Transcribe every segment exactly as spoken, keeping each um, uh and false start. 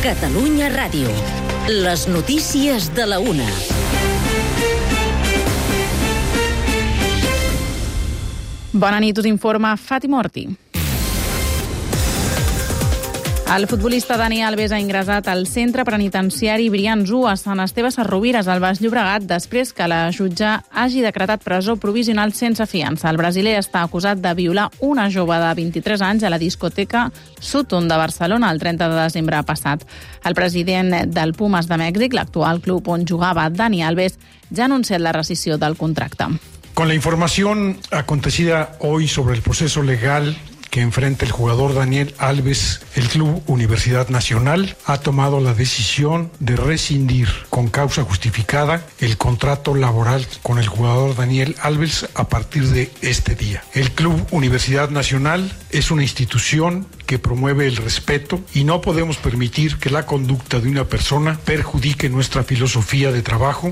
Catalunya Ràdio. Les notícies de la una. Bona nit, us informa Fàtima Ortí. El futbolista Dani Alves ha ingressat al centre penitenciari Brians u a Sant Esteve Sesrovires, al Baix Llobregat, després que la jutge hagi decretat presó provisional sense fiança. El brasiler està acusat de violar una jove de vint-i-tres anys a la discoteca Sutton de Barcelona el trenta de desembre passat. El president del Pumas de Mèxic, l'actual club on jugava Dani Alves, ja ha anunciat la rescissió del contracte. Con la información acontecida hoy sobre el proceso legal que enfrenta el jugador Daniel Alves, el Club Universidad Nacional ha tomado la decisión de rescindir con causa justificada el contrato laboral con el jugador Daniel Alves a partir de este día. El Club Universidad Nacional es una institución que promueve el respeto y no podemos permitir que la conducta de una persona perjudique nuestra filosofía de trabajo.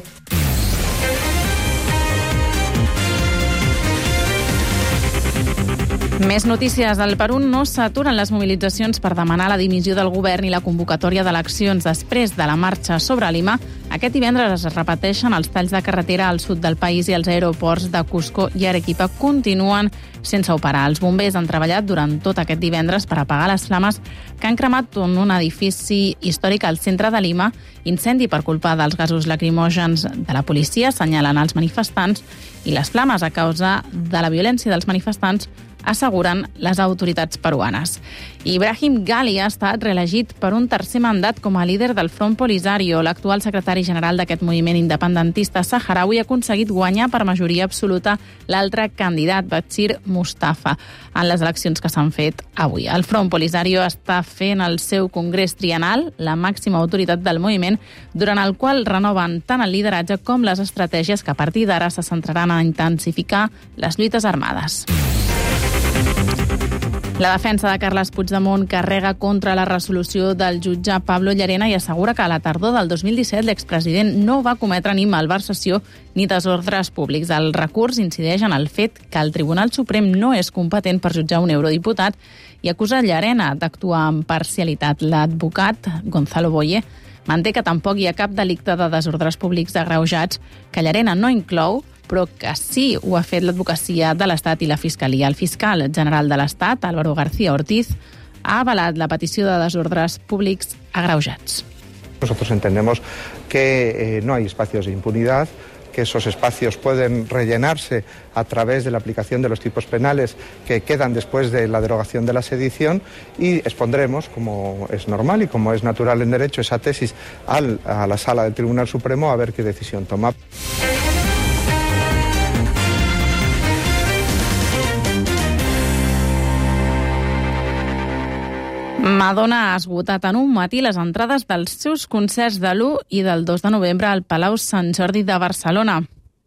Més notícies. Al Perú no s'aturen les mobilitzacions per demanar la dimissió del govern i la convocatòria d'eleccions. Després de la marxa sobre Lima, aquest divendres es repeteixen els talls de carretera al sud del país i els aeroports de Cusco i Arequipa continuen sense operar. Els bombers han treballat durant tot aquest divendres per apagar les flames que han cremat en un edifici històric al centre de Lima, incendi per culpa dels gasos lacrimògens de la policia, assenyalen els manifestants, i les flames a causa de la violència dels manifestants, asseguren les autoritats peruanes. Ibrahim Gali ha estat reelegit per un tercer mandat com a líder del Front Polisario. L'actual secretari general d'aquest moviment independentista saharaui ha aconseguit guanyar per majoria absoluta l'altre candidat, Bachir Mustafa, en les eleccions que s'han fet avui. El Front Polisario està fent el seu congrés triennal, la màxima autoritat del moviment, durant el qual renoven tant el lideratge com les estratègies que a partir d'ara se centraran a intensificar les lluites armades. La defensa de Carles Puigdemont carrega contra la resolució del jutge Pablo Llarena i assegura que a la tardor del dos mil disset l'expresident no va cometre ni malversació ni desordres públics. El recurs incideix en el fet que el Tribunal Suprem no és competent per jutjar un eurodiputat i acusa Llarena d'actuar amb parcialitat. L'advocat Gonzalo Boye manté que tampoc hi ha cap delicte de desordres públics agreujats que Llarena no inclou, però que sí ho ha fet l'advocacia de l'Estat i la Fiscalia. El fiscal general de l'Estat, Álvaro García Ortiz, ha avalat la petició de desordres públics agreujats. Nosotros entendemos que eh, no hay espacios de impunidad, que esos espacios pueden rellenarse a través de la aplicación de los tipos penales que quedan después de la derogación de la sedición y expondremos, como es normal y como es natural en derecho, esa tesis al, a la Sala del Tribunal Supremo a ver qué decisión toma. Madonna ha esgotat en un matí les entrades dels seus concerts de l'u i del dos de novembre al Palau Sant Jordi de Barcelona.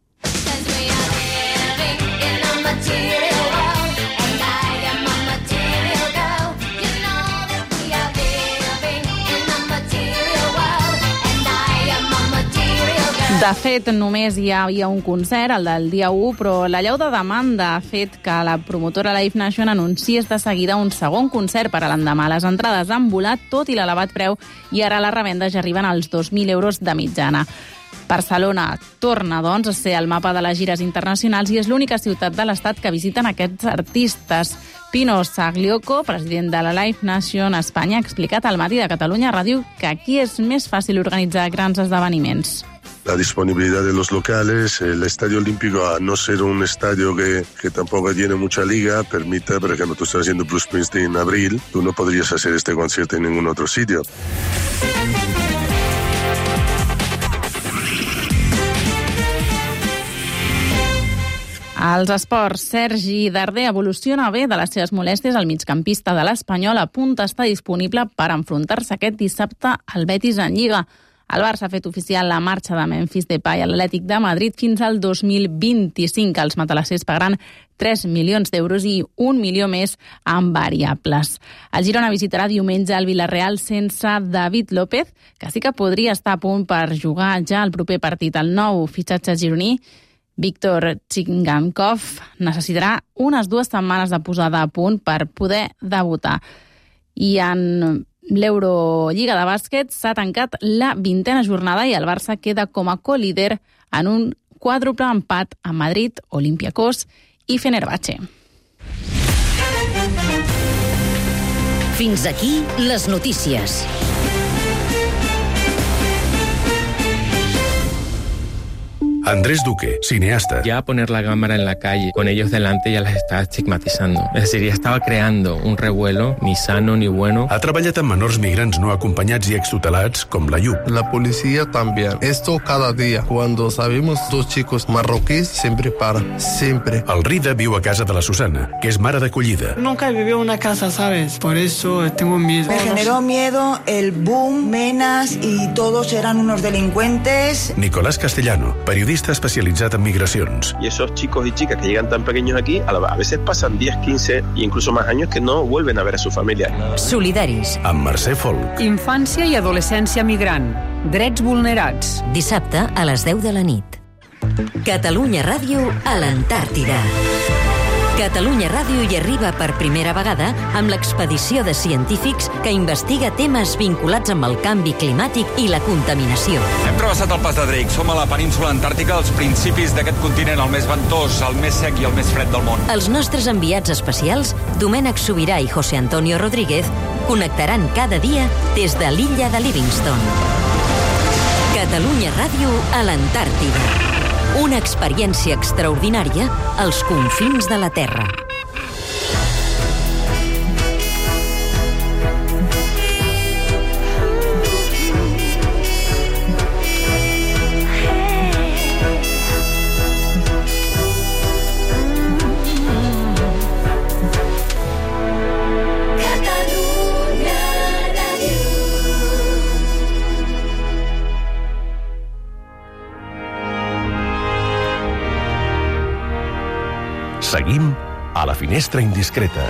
De fet, només hi havia un concert, el del dia u, però l'allau de demanda ha fet que la promotora Live Nation anunciés de seguida un segon concert per a l'endemà. Les entrades han volat tot i l'elevat preu i ara les revendes ja arriben als dos mil euros de mitjana. Barcelona torna, doncs, a ser el mapa de les gires internacionals i és l'única ciutat de l'Estat que visiten aquests artistes. Pino Sagliocco, president de la Live Nation Espanya, ha explicat al Matí de Catalunya Ràdio que aquí és més fàcil organitzar grans esdeveniments. La disponibilidad de los locales, el Estadio Olímpico, a no ser un estadio que, que tampoco tiene mucha liga, permite, por ejemplo, tú estás haciendo Bruce Springsteen en abril, tú no podrías hacer este concierto en ningún otro sitio. Als esports, Sergi Darder evoluciona bé de les seves molèsties. El migcampista de l'Espanyol a punt està disponible per enfrontar-se aquest dissabte al Betis en Lliga. El Barça ha fet oficial la marxa de Memphis Depay a l'Atlètic de Madrid fins al dos mil vint-i-cinc. Els matalassers pagaran tres milions d'euros i un milió més en variables. El Girona visitarà diumenge el Villarreal sense David López, que sí que podria estar a punt per jugar ja el proper partit. El nou fitxatge gironí, Víctor Chingankov, necessitarà unes dues setmanes de posada a punt per poder debutar. I en L'Eurolliga de bàsquet s'ha tancat la vintena jornada i el Barça queda com a co-líder en un quàdruple empat amb Madrid, Olympiacos i Fenerbahçe. Fins aquí les notícies. Andrés Duque, cineasta. Ya poner la cámara en la calle, con ellos delante, ya las estaba estigmatizando. Es decir, ya estaba creando un revuelo, ni sano ni bueno. Ha treballat amb menors migrants no acompanyats i extutelats, com la Yup. La policía también. Esto cada día. Cuando sabemos dos chicos marroquíes, siempre para. Siempre. El Rida viu a casa de la Susana, que és mare d'acollida. Nunca viví en una casa, ¿sabes? Por eso tengo miedo. Me generó miedo el boom, Menas y todos eran unos delincuentes. Nicolás Castellano, periodista especialitzat en migracions. Y esos chicos y chicas que llegan tan pequeños aquí, a veces pasan diez, quince e incluso más años que no vuelven a ver a su familia. Solidaris. Amb Mercè Folk. Infància i adolescència migrant. Drets vulnerats. Dissabte a les deu de la nit. Catalunya Ràdio a l'Antàrtida. Catalunya Ràdio hi arriba per primera vegada amb l'expedició de científics que investiga temes vinculats amb el canvi climàtic i la contaminació. Hem travessat el pas de Drake. Som a la península antàrtica, als principis d'aquest continent, el més ventós, el més sec i el més fred del món. Els nostres enviats especials, Domènec Sobirà i José Antonio Rodríguez, connectaran cada dia des de l'illa de Livingston. Catalunya Ràdio a l'Antàrtida. Una experiència extraordinària als confins de la Terra. Seguim a la finestra indiscreta.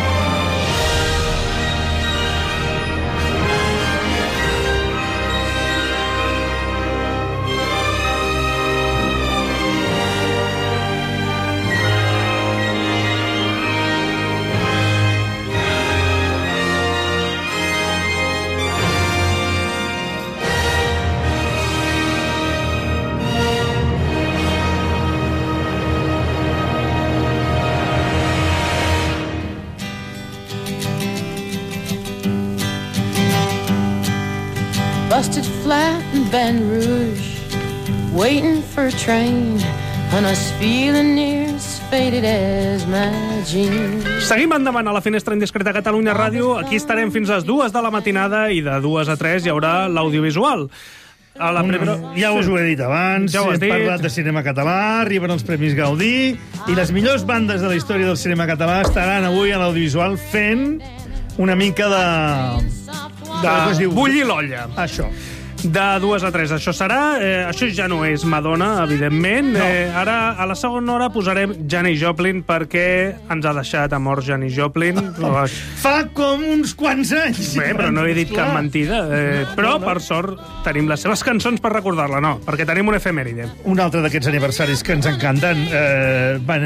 Busted flat in Baton Rouge, waiting for a train, and us feeling near as faded as my jeans. Seguim endavant a la finestra indiscreta Catalunya Ràdio. Aquí estarem fins a les dues de la matinada i de dues a tres hi haurà l'audiovisual. A la primera... Ja us ho he dit abans, ja hem dit. parlat de cinema català, arriben els Premis Gaudí, i les millors bandes de la història del cinema català estaran avui a l'audiovisual fent una mica de... de bullir l'olla. Això. De dues a tres, això serà. Eh, això ja no és Madonna, evidentment. No. Eh, ara, a la segona hora, posarem Janis Joplin, perquè ens ha deixat a mort Janis Joplin. Fa com uns quants anys. Bé, però no he dit cap mentida. Eh, però, per sort, tenim les seves cançons per recordar-la, no, perquè tenim un efemèride. Un altre d'aquests aniversaris que ens encanten. Eh, van...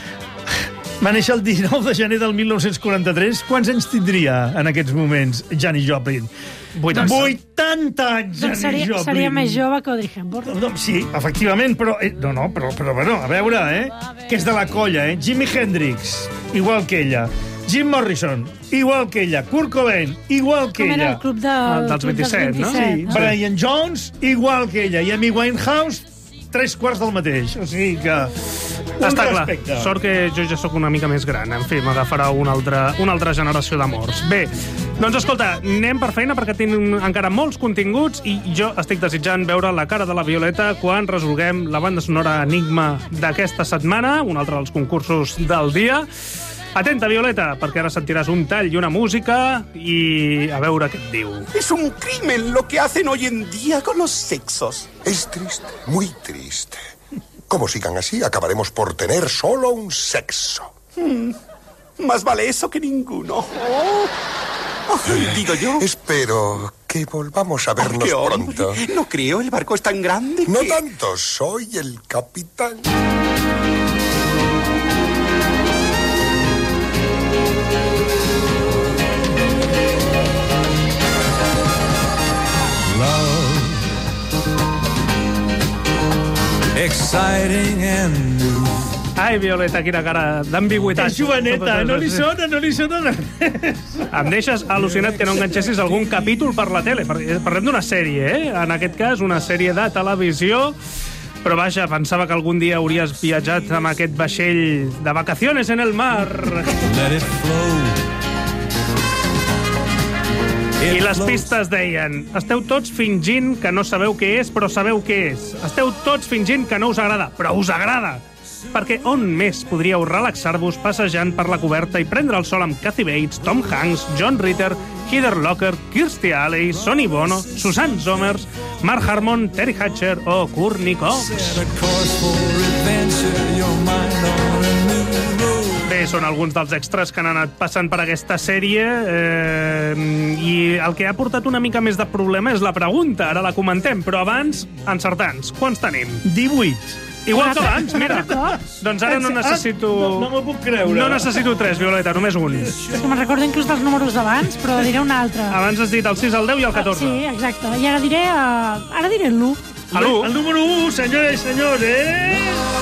Va néixer el dinou de gener del mil nou-cents quaranta-tres. Quants anys tindria en aquests moments Janis Joplin? vuitanta. vuitanta anys, doncs Janis seria, Joplin. seria més jove que Audrey Hepburn. No, sí, efectivament, però... Eh, no, no, però, però, bueno, a veure, eh? Que és de la colla, eh? Jimi Hendrix, igual que ella. Jim Morrison, igual que ella. Kurt Cobain, igual que Com ella. era el club de, el dels vint-i-set, no? Sí, no? Brian Jones, igual que ella. I Amy Winehouse, tres quarts del mateix. O sigui que... Està clar. Respecte. Sort que jo ja sóc una mica més gran. En fi, m'agafarà una altra, una altra generació de morts. Bé, doncs escolta, anem per feina perquè tenim encara molts continguts i jo estic desitjant veure la cara de la Violeta quan resolguem la banda sonora Enigma d'aquesta setmana, un altre dels concursos del dia. Atenta, Violeta, perquè ara sentiràs un tall i una música i a veure què et diu. Es un crimen lo que hacen hoy en día con los sexos. Es triste, muy triste. Como sigan así, acabaremos por tener solo un sexo. Hmm. Más vale eso que ninguno. Oh. Oh, digo yo. Espero que volvamos a vernos oh, pronto. No creo, el barco es tan grande que... No tanto, soy el capitán. exciting and new. Ai, Violeta, quina cara d'ambigüitat. És joveneta, no li sona, no li sona res. Em deixes al·lucinat que no enganxessis algun capítol per la tele. Parlem d'una sèrie, eh? En aquest cas, una sèrie de televisió. Però vaja, pensava que algun dia hauries viatjat amb aquest vaixell de vacaciones en el mar. Let it flow. I les pistes deien: esteu tots fingint que no sabeu què és, però sabeu què és. Esteu tots fingint que no us agrada, però us agrada. Perquè on més podríeu relaxar-vos passejant per la coberta i prendre el sol amb Kathy Bates, Tom Hanks, John Ritter, Heather Locker, Kirstie Alley, Sonny Bono, Suzanne Somers, Mark Harmon, Terry Hatcher o Courtney Cox? Bé, són alguns dels extras que han anat passant per aquesta sèrie eh, i el que ha portat una mica més de problema és la pregunta, ara la comentem, però abans, encertants, quants tenim? divuit. Igual que abans, mira. Doncs ara no necessito... No, no m'ho puc creure. No necessito tres, Violeta, només un. És que me'n recordo inclús dels números d'abans, però diré un altre. Abans has dit el sis, el deu i el catorze. Ah, sí, exacte. I ara diré, uh, ara diré l'u. A l'u? El número u, senyores i senyors, eh?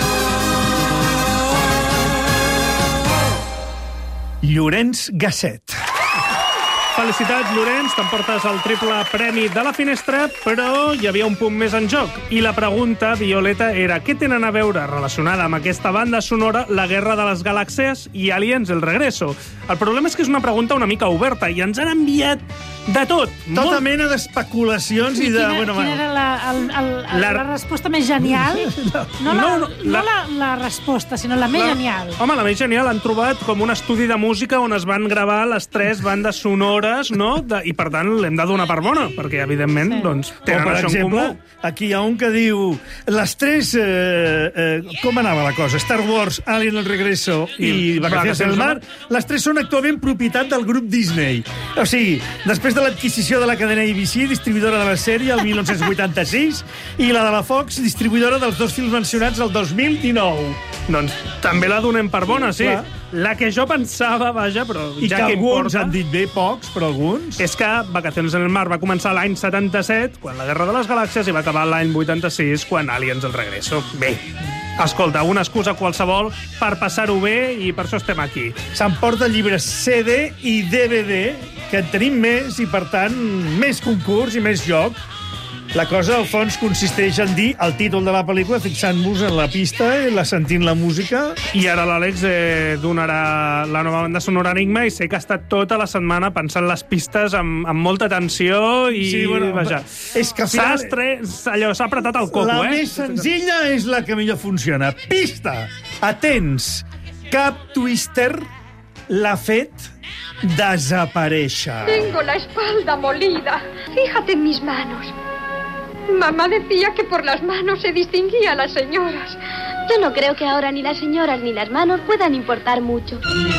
Llorenç Gasset. Felicitats, Llorenç, t'emportes el triple premi de la finestra, però hi havia un punt més en joc. I la pregunta, Violeta, era què tenen a veure relacionada amb aquesta banda sonora La Guerra de les Galàxies i Aliens El Regreso? El problema és que és una pregunta una mica oberta i ens han enviat de tot. Tota molt... mena d'especulacions i, i de... Quina, bueno, quina era la, el, el, la... la resposta més genial? No, la, no, no, la... no la, la resposta, sinó la més la... genial. Home, la més genial han trobat com un estudi de música on es van gravar les tres bandes sonores, no? De, I, per tant, l'hem de donar per bona, perquè, evidentment, sí. doncs, tenen per això exemple, en comú. Aquí hi ha un que diu... Les tres... Eh, eh, com anava la cosa? Star Wars, Alien El Regreso i, i Vacaciones en el Mar. Les tres són actualment propietat del grup Disney. O sigui, després de l'adquisició de la cadena A B C, distribuïdora de la sèrie, el mil nou-cents vuitanta-sis, i la de la Fox, distribuïdora dels dos films mencionats el dos mil dinou. Doncs també la donem per bona, sí. Clar. La que jo pensava, vaja, però I ja que, que alguns importa... han dit bé, pocs, però alguns... És que Vacaciones en el Mar va començar l'any setanta-set, quan la Guerra de les Galàxies, i va acabar l'any vuitanta-sis, quan Aliens El Regreso. Bé, escolta, una excusa qualsevol per passar-ho bé i per això estem aquí. S'emporta llibres C D i D V D, que en tenim més i, per tant, més concurs i més joc. La cosa, al fons, consisteix en dir el títol de la pel·lícula fixant-vos en la pista i la sentint la música. I ara l'Àlex eh, donarà la nova banda sonora Enigma i sé que ha estat tota la setmana pensant les pistes amb, amb molta atenció i... Sí, bueno, vaja, és que al final... S'ha estres... allò, s'ha apretat el coco, la eh? La més senzilla és la que millor funciona. Pista! Atents! Cap Twister l'ha fet desaparèixer. Tengo la espalda molida. Fíjate en mis manos. Mamá decía que por las manos se distinguía a las señoras. Yo no creo que ahora ni las señoras ni las manos puedan importar mucho.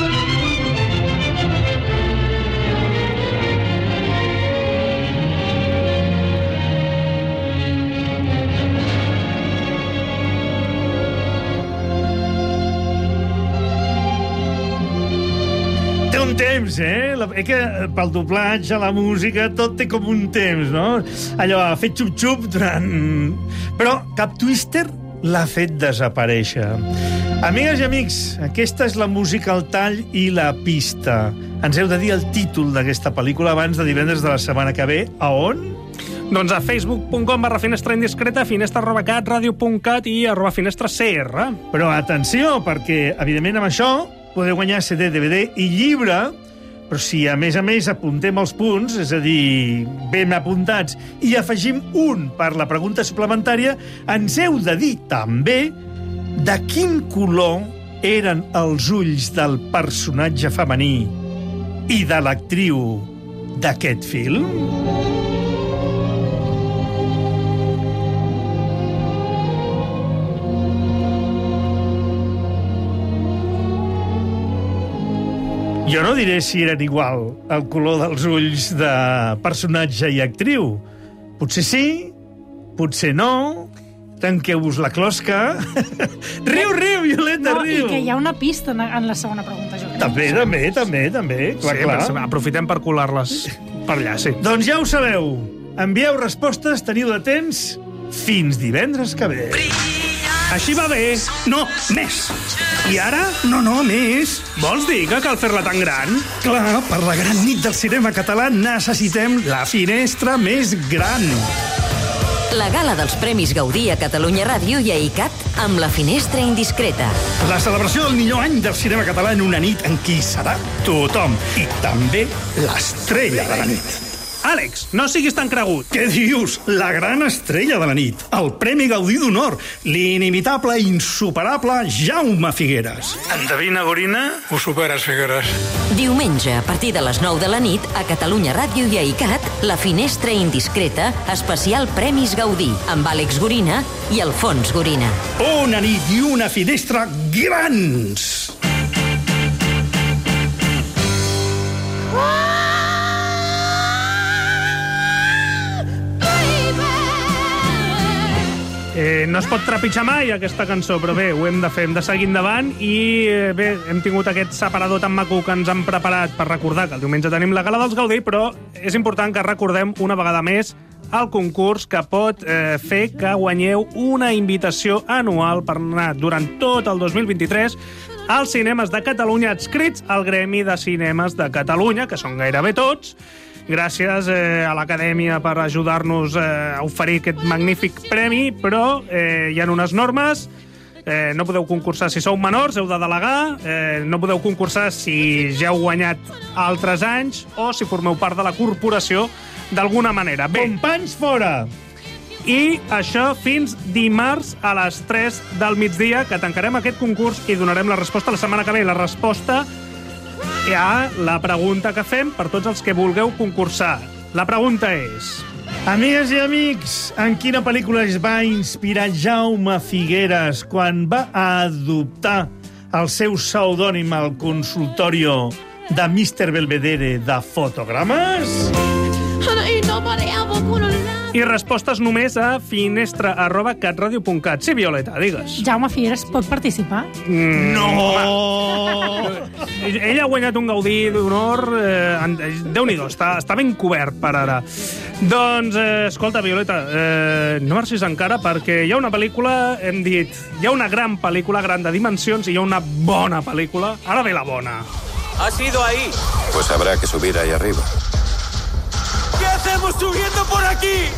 Té un temps, eh? Eh que pel doblatge, la música, tot té com un temps, no? Allò, ha fet xup-xup durant... Però Cap Twister l'ha fet desaparèixer. Amigues i amics, aquesta és la música al tall i la pista. Ens heu de dir el títol d'aquesta pel·lícula abans de divendres de la setmana que ve. A on? Doncs a facebook punt com barra finestra indiscreta, finestra arroba cat, ràdio punt cat i arroba finestra C R. Però atenció, perquè, evidentment, amb això podeu guanyar C D, D V D i llibre, però si a més a més apuntem els punts, és a dir, ben apuntats, i afegim un per la pregunta suplementària, ens heu de dir també de quin color eren els ulls del personatge femení i de l'actriu d'aquest film? Jo no diré si eren igual el color dels ulls de personatge i actriu. Potser sí, potser no. Tanqueu-vos la closca. Riu, riu, Violeta, no, riu. I que hi ha una pista en la segona pregunta, jo crec. També, també, també, també. Clar, sí, clar. Aprofitem per colar-les per allà, sí. Doncs ja ho sabeu. Envieu respostes, teniu de temps fins divendres que ve. Brilla Així va bé. No, més. I ara? No, no, més. Vols dir que cal fer-la tan gran? Clar, per la gran nit del cinema català necessitem la finestra més gran. La gala dels Premis Gaudí a Catalunya Ràdio i a ICAT amb la finestra indiscreta. La celebració del millor any del cinema català en una nit en qui serà tothom. I també l'estrella de la nit. Àlex, no siguis tan cregut. Què dius? La gran estrella de la nit. El Premi Gaudí d'Honor. L'inimitable, insuperable Jaume Figueres. Endevina, Gorina? Ho superes, Figueres. Diumenge, a partir de les nou de la nit, a Catalunya Ràdio i a ICAT, la finestra indiscreta, especial Premis Gaudí, amb Àlex Gorina i Alfons Gorina. Una nit i una finestra grans. Eh, no es pot trepitjar mai aquesta cançó, però bé, ho hem de fer, hem de seguir endavant i eh, bé, hem tingut aquest separador tan maco que ens han preparat per recordar que el diumenge tenim la gala dels Gaudí, però és important que recordem una vegada més el concurs que pot eh, fer que guanyeu una invitació anual per anar durant tot el dos mil vint-i-tres als cinemes de Catalunya adscrits al Gremi de Cinemes de Catalunya, que són gairebé tots. Gràcies eh, a l'Acadèmia per ajudar-nos eh, a oferir aquest magnífic premi, però eh, hi ha unes normes. Eh, no podeu concursar si sou menors, heu de delegar. Eh, no podeu concursar si ja heu guanyat altres anys o si formeu part de la corporació d'alguna manera. Bé, companys fora! I això fins dimarts a les tres del migdia, que tancarem aquest concurs i donarem la resposta la setmana que ve. La resposta a la pregunta que fem per tots els que vulgueu concursar. La pregunta és... Amigues i amics, en quina pel·lícula es va inspirar Jaume Figueres quan va adoptar el seu pseudònim al consultorio de míster Belvedere de fotogrames? I respostes només a finestra arroba catradio punt cat. Sí, Violeta, digues. Jaume Figueres pot participar? Mm, no! Ell ha guanyat un Gaudí d'Honor. Eh, Déu-n'hi-do, està, està ben cobert per ara. Doncs, eh, escolta, Violeta, eh, no marxis encara perquè hi ha una pel·lícula, hem dit, hi ha una gran pel·lícula, gran de dimensions, i hi ha una bona pel·lícula. Ara ve la bona. ¿Ha sido ahí? Pues habrá que subir ahí arriba. ¿Qué hacemos subiendo por aquí?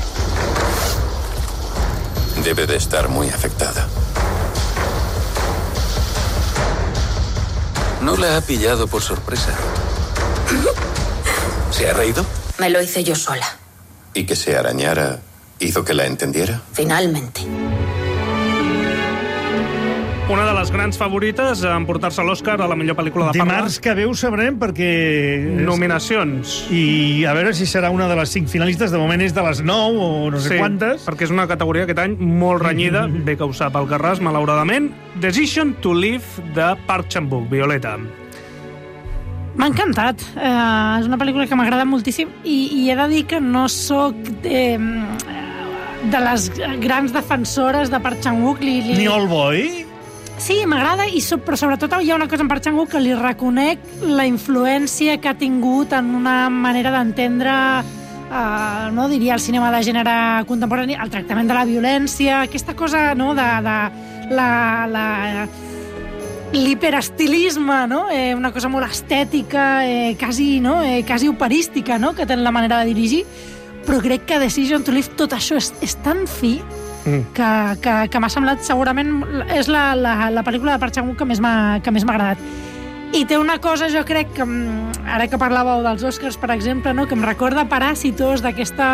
Debe de estar muy afectada. No la ha pillado por sorpresa. ¿Se ha reído? Me lo hice yo sola. ¿Y que se arañara hizo que la entendiera? Finalmente. Una de les grans favorites a emportar-se l'Òscar a la millor pel·lícula de parla. Dimarts que ve ho sabrem perquè... Nominacions. I a veure si serà una de les cinc finalistes. De moment és de les nou o no sé sí, quantes. Perquè és una categoria aquest any molt renyida. Bé que ho sap el Carràs, malauradament. Decision to Live, de Park Chan-wook. Violeta. M'ha encantat. Eh, és una pel·lícula que m'agrada moltíssim i, i he de dir que no sóc eh, de les grans defensores de Park Chan-wook. Li, li... Ni Old Boy? Sí, m'agrada, i so, però sobretot hi ha una cosa en Park Chan-wook que li reconec la influència que ha tingut en una manera d'entendre, eh, no diria, el cinema de gènere contemporani, el tractament de la violència, aquesta cosa, no?, de, de la, la, l'hiperestilisme, no?, eh, una cosa molt estètica, eh, quasi, no?, eh, quasi operística, no?, que té la manera de dirigir, però crec que Decision to Live tot això és, és tan fi que, que, que m'ha semblat, segurament és la, la, la pel·lícula de Park Chan-wook que més m'ha que més m'ha agradat. I té una cosa, jo crec, que ara que parlàveu dels Oscars, per exemple, no, que em recorda Paràsitos, d'aquesta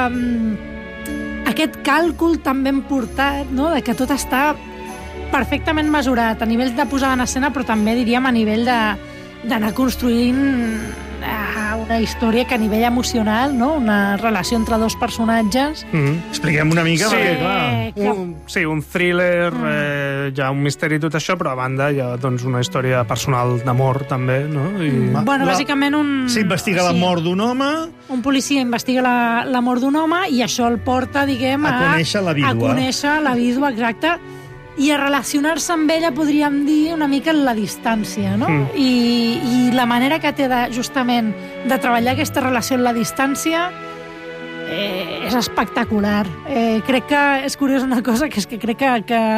aquest càlcul tan ben portat, no, de que tot està perfectament mesurat a nivell de posada en escena, però també, diríem, a nivell de d'anar construint una història que a nivell emocional, no?, una relació entre dos personatges. Mm-hmm. Expliquem una mica, sí, perquè, clar... Que... Un, sí, un thriller, mm. eh, ja un misteri i tot això, però a banda hi ha, doncs, una història personal d'amor, també, no? I... Mm. Bueno, bàsicament un... S'investiga sí. la mort d'un home... Un policia investiga la, la mort d'un home i això el porta, diguem, a... A conèixer la vídua. A conèixer la vídua, exacte. I a relacionar-se amb ella, podríem dir, una mica en la distància, no? Mm. I, I la manera que té, de, justament, de treballar aquesta relació en la distància eh, és espectacular. Eh, crec que és curiós una cosa, que és que crec que, que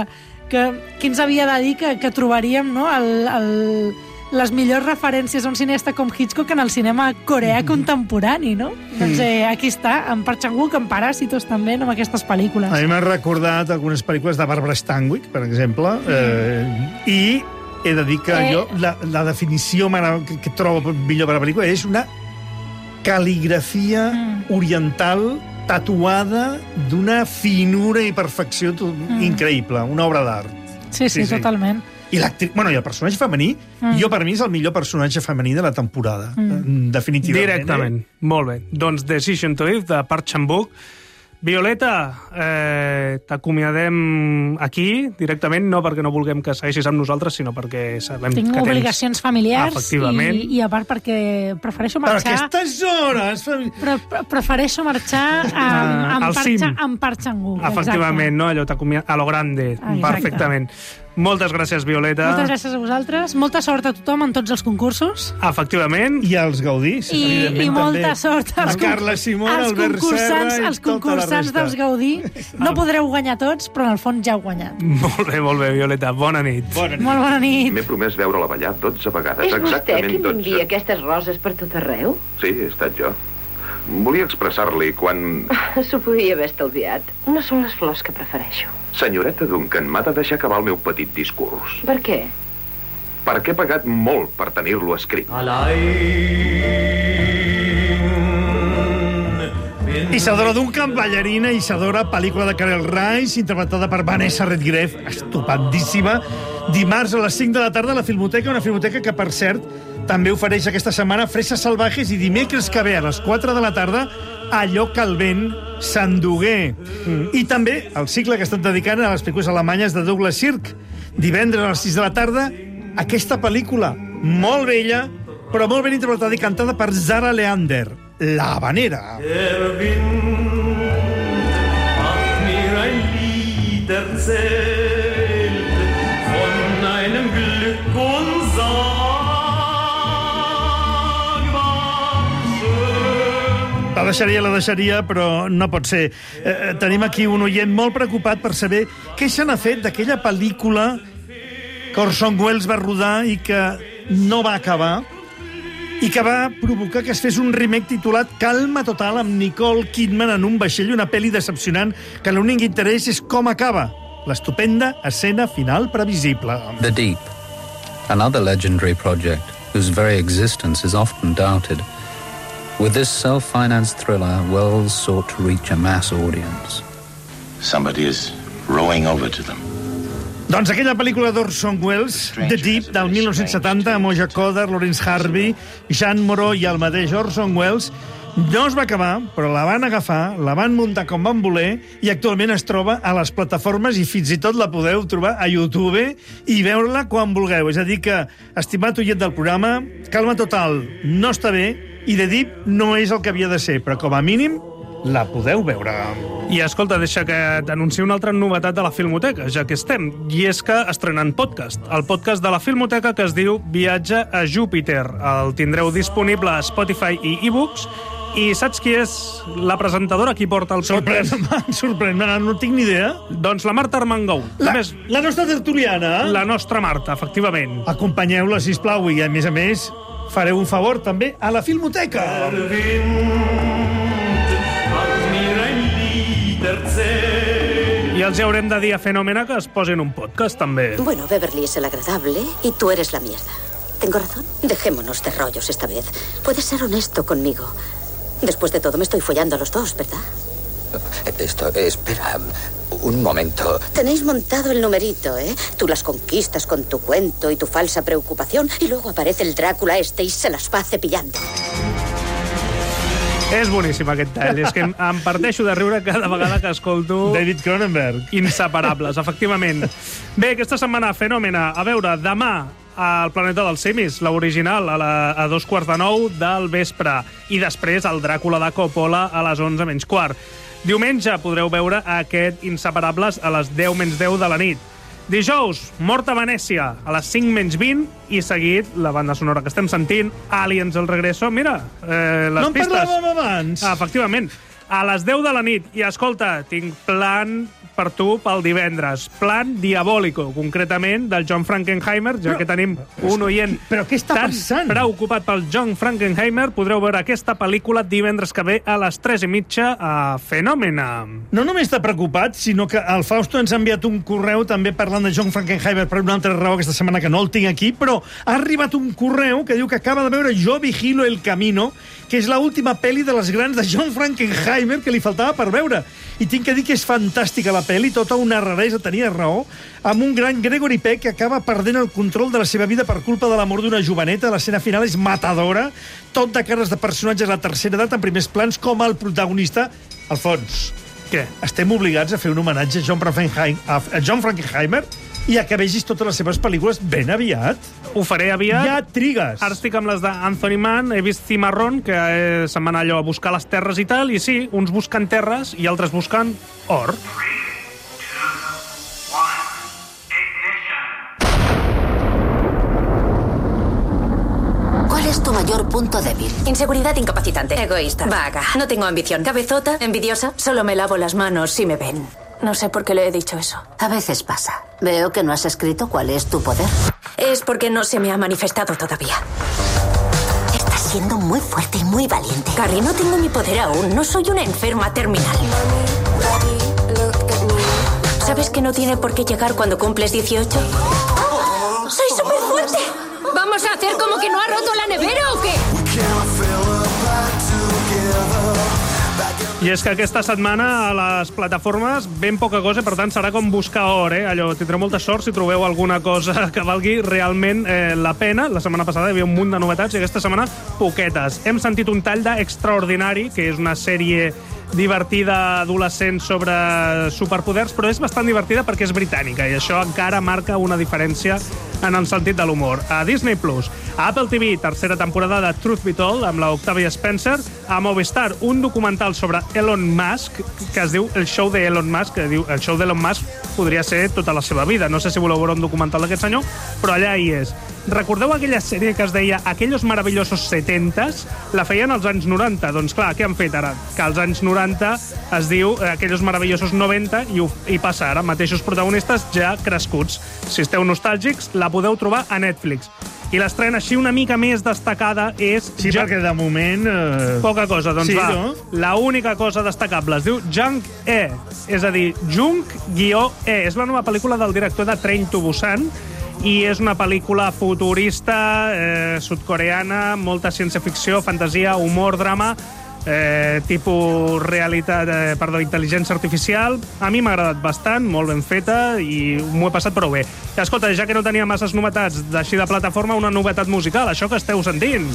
que, qui ens havia de dir que, que trobaríem, no?, el, el, les millors referències a un cineasta com Hitchcock en el cinema coreà contemporani, no? Mm. Doncs eh, aquí està, en Park Chan-wook, en Paràsitos també, no?, amb aquestes pel·lícules. A mi m'ha recordat algunes pel·lícules de Barbara Stanwyck, per exemple, eh, i he de dir que eh... jo, la, la definició que, que trobo millor per la pel·lícula és una cal·ligrafia mm. oriental tatuada d'una finura i perfecció mm. increïble, una obra d'art. Sí, sí, sí, sí, totalment. I, bueno, i el personatge femení, mm. jo per mi és el millor personatge femení de la temporada, mm. definitivament. Directament. Eh? Molt bé. Doncs Decision to Live, de Park Chan-wook. Violeta, eh, t'acomiadem aquí directament, no perquè no vulguem que segueixis amb nosaltres, sinó perquè sabem Tinc que tens... obligacions familiars i, i a part perquè prefereixo marxar... Però aquestes hores... Pre prefereixo marxar amb, amb, Park, amb Park Chan-wook. Efectivament, no? Allò t'acomiadem a lo grande, exacte. Perfectament. Moltes gràcies, Violeta. Moltes gràcies a vosaltres. Molta sort a tothom en tots els concursos. Efectivament. I als Gaudís, I, evidentment, i molta també. sort als, a Carla Simón, als Albert Serra i els tota concursants la dels Gaudí. No podreu guanyar tots, però en el fons ja heu guanyat. Molt bé, molt bé, Violeta. Bona nit. Bona nit. Molt bona nit. M'he promès veure-la ballar dotze vegades. És vostè exactament qui m'envia aquestes roses per tot arreu? Sí, he estat jo. Volia expressar-li quan... S'ho podia haver estalviat. No són les flors que prefereixo. Senyoreta Duncan, m'ha de deixar acabar el meu petit discurs. Per què? Perquè he pagat molt per tenir-lo escrit. Isadora Duncan, ballarina, Isadora, pel·lícula de Karel Reisz, interpretada per Vanessa Redgrave, estupendíssima. Dimarts a les cinc de la tarda a la Filmoteca, una filmoteca que, per cert, també ofereix aquesta setmana Freses Salvajes i dimecres que ve a les quatre de la tarda Allò que el vent s'endugué. Mm. I també el cicle que estan dedicant a les pel·lícules alemanyes de Douglas Sirk. Divendres a les sis de la tarda aquesta pel·lícula molt bella, però molt ben interpretada i cantada per Zara Leander, La Habanera. Der Wind hat mir ein Lied erzählt von einem Glück und Sag. La deixaria, la deixaria, però no pot ser. Eh, tenim aquí un oient molt preocupat per saber què se n'ha fet d'aquella pel·lícula que Orson Welles va rodar i que no va acabar, i que va provocar que es fes un remake titulat Calma Total amb Nicole Kidman en un vaixell, una pel·li decepcionant que l'únic interès és com acaba. L'estupenda escena final previsible. The Deep, another legendary project whose very existence is often doubted. With this self-financed thriller, Wells sought to reach a mass audience. Somebody is rowing over to them. Doncs aquella pel·lícula d'Orson Welles, The Deep, del mil nou-cents setanta, amb Oja Coder, Lawrence Harvey, Jean Moreau i el mateix Orson Welles, no es va acabar, però la van agafar, la van muntar com van voler i actualment es troba a les plataformes i fins i tot la podeu trobar a YouTube i veure-la quan vulgueu. És a dir que, estimat oient del programa, Calma Total no està bé i The Deep no és el que havia de ser, però com a mínim la podeu veure. I escolta, deixa que t'anunci una altra novetat de la Filmoteca, ja que estem, i és que estrenant podcast. El podcast de la Filmoteca que es diu Viatge a Júpiter. El tindreu disponible a Spotify i e-books. I saps qui és la presentadora qui porta el podcast? Sorprèn-me, sorprèn-me, no tinc ni idea. Doncs la Marta Armengou. La, més, la nostra tertuliana? La nostra Marta, efectivament. Acompanyeu-la, sisplau, i a més a més fareu un favor també a la Filmoteca. I els haurem de dir a Fenòmena que es posin un podcast, també. Bueno, Beverly es el agradable y tú eres la mierda. ¿Tengo razón? Dejémonos de rollos esta vez. Puedes ser honesto conmigo. Después de todo, me estoy follando a los dos, ¿verdad? Esto, espera, un momento. Tenéis montado el numerito, ¿eh? Tú las conquistas con tu cuento y tu falsa preocupación y luego aparece el Drácula este y se las va cepillando. És boníssim aquest tall, és que em, em parteixo de riure cada vegada que escolto... David Cronenberg. Inseparables, efectivament. Bé, aquesta setmana, Fenòmena, a veure, demà al Planeta dels Simis, l'original, a, la, a dos quarts de nou del vespre, i després el Dràcula de Coppola a les onze menys quart. Diumenge podreu veure aquest Inseparables a les deu menys deu de la nit. Dijous, Mort a Venècia, a les cinc menys vint, i seguit, la banda sonora que estem sentint, Aliens el regreso. Mira, eh, les no pistes. No en parlàvem abans. Ah, efectivament. A les deu de la nit. I escolta, tinc plan per tu pel divendres. Plan Diabólico, concretament, del John Frankenheimer, ja però, que tenim un oient però què està tan passant? preocupat pel John Frankenheimer, podreu veure aquesta pel·lícula divendres que ve a les tres i mitja a Fenòmena. No només està preocupat, sinó que el Fausto ens ha enviat un correu també parlant de John Frankenheimer per una altra raó aquesta setmana que no el tinc aquí, però ha arribat un correu que diu que acaba de veure Jo vigilo el camino, que és l'última pel·li de les grans de John Frankenheimer que li faltava per veure. I tinc que dir que és fantàstica la pel·li, tota una raresa, tenia raó, amb un gran Gregory Peck que acaba perdent el control de la seva vida per culpa de l'amor d'una joveneta. L'escena final és matadora, tot de cares de personatges a la tercera edat en primers plans, com el protagonista, Alfons. Què? Estem obligats a fer un homenatge a John Frankenheimer, a John Frankenheimer i a que vegis totes les seves pel·lícules ben aviat. Ho faré aviat. Ja trigues. Ara estic amb les d'Anthony Mann, he vist Cimarrón, que eh, se'n va anar allò a buscar les terres i tal, i sí, uns busquen terres i altres busquen or. ¿Cuál es tu mayor punto débil? Inseguridad incapacitante. Egoísta. Vaga. No tengo ambición. Cabezota. Envidiosa. Solo me lavo las manos si me ven. No sé por qué le he dicho eso. A veces pasa. Veo que no has escrito cuál es tu poder. Es porque no se me ha manifestado todavía. Estás siendo muy fuerte y muy valiente. Carrie, no tengo mi poder aún. No soy una enferma terminal. ¿Sabes que no tiene por qué llegar cuando cumples dieciocho? ¡Soy súper fuerte! ¿Vamos a hacer como que no ha roto la nevera o qué? I és que aquesta setmana a les plataformes ben poca cosa, per tant serà com buscar or, eh? Allò, tindreu molta sort si trobeu alguna cosa que valgui realment eh, la pena. La setmana passada hi havia un munt de novetats i aquesta setmana poquetes. Hem sentit un tall d'Extraordinary, que és una sèrie divertida adolescent sobre superpoders, però és bastant divertida perquè és britànica i això encara marca una diferència en el sentit de l'humor. A Disney Plus, a Apple T V, tercera temporada de Truth Be Told amb la Octavia Spencer, a Movistar, un documental sobre Elon Musk que es diu El show de Elon Musk, que diu el show d'Elon Musk podria ser tota la seva vida. No sé si voleu veure un documental d'aquest senyor, però allà hi és. Recordeu aquella sèrie que es deia Aquellos maravillosos setentas? La feien als anys noranta. Doncs clar, què han fet ara? Que als anys noranta es diu Aquellos maravillosos noventa i, ho, i passa ara, mateixos protagonistes ja crescuts. Si esteu nostàlgics, la podeu trobar a Netflix. I l'estrena així una mica més destacada és... Sí, ja... perquè de moment... Eh... Poca cosa, doncs sí, va. No? La única cosa destacable es diu Junk E, és a dir, Junk-E. És la nova pel·lícula del director de Train to Busan, i és una pel·lícula futurista, eh, sudcoreana, molta ciència-ficció, fantasia, humor, drama, eh, tipus realitat, eh, perdó, intel·ligència artificial. A mi m'ha agradat bastant, molt ben feta, i m'ho he passat prou bé. I, escolta, ja que no tenia masses novetats d'així de plataforma, una novetat musical, això que esteu sentint.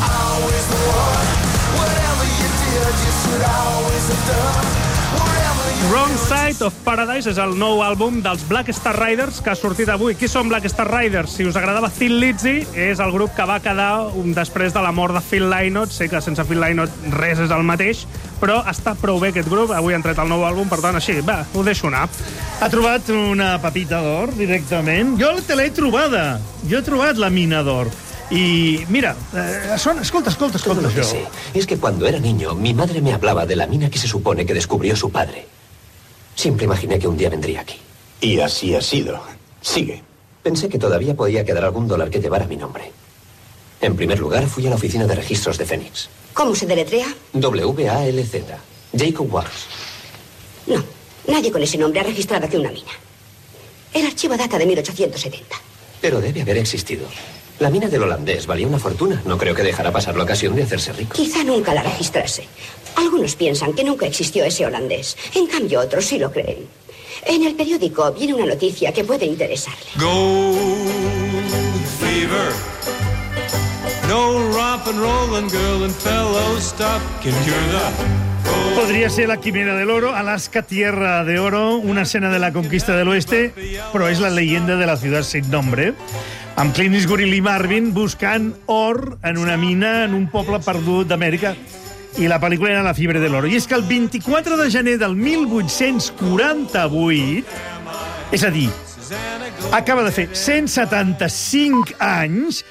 Wrong Side of Paradise és el nou àlbum dels Black Star Riders que ha sortit avui. Qui són Black Star Riders? Si us agradava Thin Lizzy, és el grup que va quedar un després de la mort de Phil Lynott. Sé que sense Phil Lynott res és el mateix, però està prou bé aquest grup. Avui han tret el nou àlbum, per tant, així, va, ho deixo anar. Ha trobat una pepita d'or directament? Jo te l'he trobada. Jo he trobat la mina d'or. Y mira, eh, son, escolta, escolta, escolta. Todo lo que sé es que cuando era niño, mi madre me hablaba de la mina que se supone que descubrió su padre. Siempre imaginé que un día vendría aquí. Y así ha sido. Sigue. Pensé que todavía podía quedar algún dólar que llevara mi nombre. En primer lugar, fui a la oficina de registros de Phoenix. ¿Cómo se deletrea? W A L Z. Jacob Walsh. No, nadie con ese nombre ha registrado aquí una mina. El archivo data de mil ochocientos setenta. Pero debe haber existido. La mina del holandés valía una fortuna. No creo que dejara pasar la ocasión de hacerse rico. Quizá nunca la registrase. Algunos piensan que nunca existió ese holandés. En cambio, otros sí lo creen. En el periódico viene una noticia que puede interesarle. Gold fever. No romp and rollin' girl and fellow stop can cure that. Podria ser la quimera del oro, Alaska, tierra de oro, una escena de la conquista del oeste, però és la leyenda de la ciutat sin nombre, amb Clint Eastwood i Lee Marvin buscant or en una mina en un poble perdut d'Amèrica. I la pel·lícula era La fiebre de l'oro. I és que el vint-i-quatre de gener del mil vuit-cents quaranta-vuit, és a dir, acaba de fer cent setanta-cinc anys,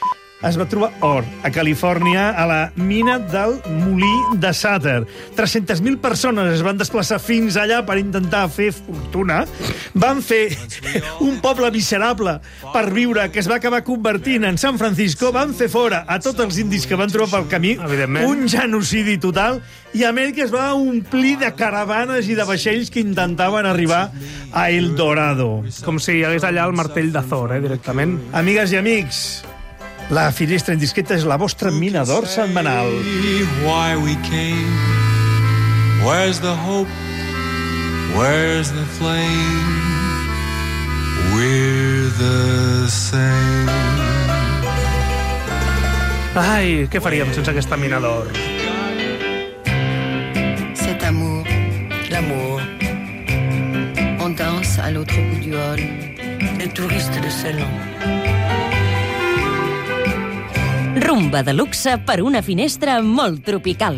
es va trobar or a Califòrnia, a la mina del molí de Sutter. tres-centes mil persones es van desplaçar fins allà per intentar fer fortuna. Van fer un poble miserable per viure, que es va acabar convertint en San Francisco. Van fer fora a tots els indis que van trobar pel camí. Un genocidi total. I Amèrica es va omplir de caravanes i de vaixells que intentaven arribar a El Dorado. Com si hi hagués allà el martell de Thor, eh, directament. Amigues i amics, la Finestra Indiscreta és la vostra mina d'or setmanal. Why we came? Where's the hope? Where's the flame? We're the same. Ai, què faríem sense aquesta mina d'or? Cet amour, l'amour. On danse à l'autre bout du hall. Les touristes de salon. Rumba de luxe per una finestra molt tropical.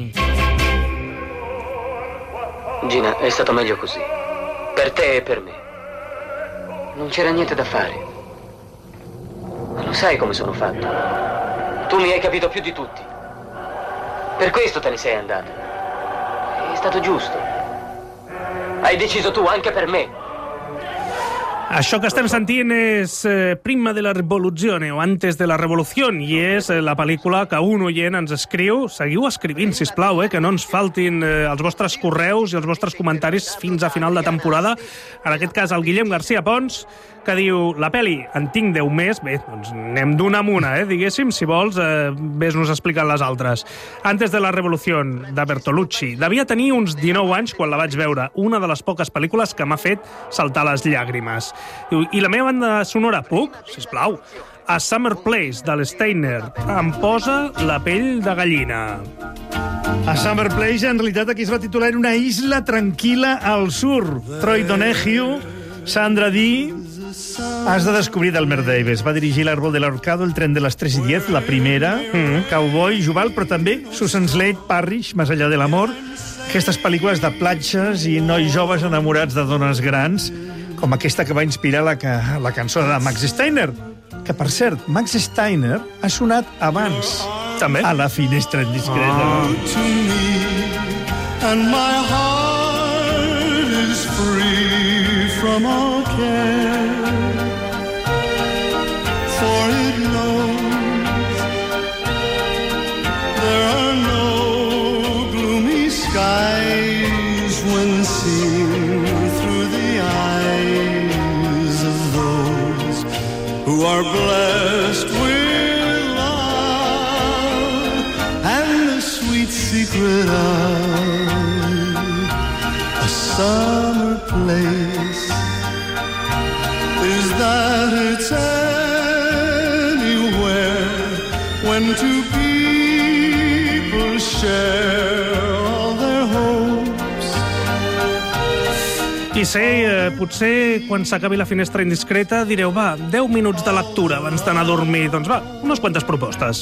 Gina, è stato meglio così. Per te e per me. Non c'era niente da fare. Ma lo sai come sono fatto? Tu mi hai capito più di tutti. Per questo te ne sei andata. È stato giusto. Hai deciso tu anche per me. Això que estem sentint és eh, Prima de la Revoluzione o Antes de la Revolución, i és eh, la pel·lícula que un oient ens escriu. Seguiu escrivint, sisplau, eh, que no ens faltin eh, els vostres correus i els vostres comentaris fins a final de temporada. En aquest cas, el Guillem García Pons, que diu, la peli en tinc deu més. Bé, doncs anem d'una en una, eh, diguéssim. Si vols, eh, vés-nos explicant les altres. Antes de la Revolución, de Bertolucci. Devia tenir uns dinou anys quan la vaig veure. Una de les poques pel·lícules que m'ha fet saltar les llàgrimes. I la meva banda sonora, puc? Sisplau. A Summer Place, de l'Steiner. Em posa la pell de gallina. A Summer Place, en realitat, aquí es va titular Una isla tranquil·la al sur. Troy Donahue, Sandra Dee... Has de descobrir d'Elmer Davis. Va dirigir L'Árbol del Ahorcado, El tren de les tres i diez, la primera, mm. Cowboy, Jubal, però també Susan Slade, Parrish, Más allá del amor. Aquestes pel·lícules de platges i nois joves enamorats de dones grans, com aquesta que va inspirar la, ca la cançó de Max Steiner. Que, per cert, Max Steiner ha sonat abans també a la Finestra Indiscreta. Oh. And my heart is free from all care, for it knows there are no gloomy skies when seen through the eyes of those who are blessed with love and the sweet secret of a summer place is that it's anywhere when two people share all their hopes. Qui sé, eh, potser quan s'acabi la Finestra Indiscreta direu, va, deu minuts de lectura abans d'anar a dormir. Doncs va, unes quantes propostes.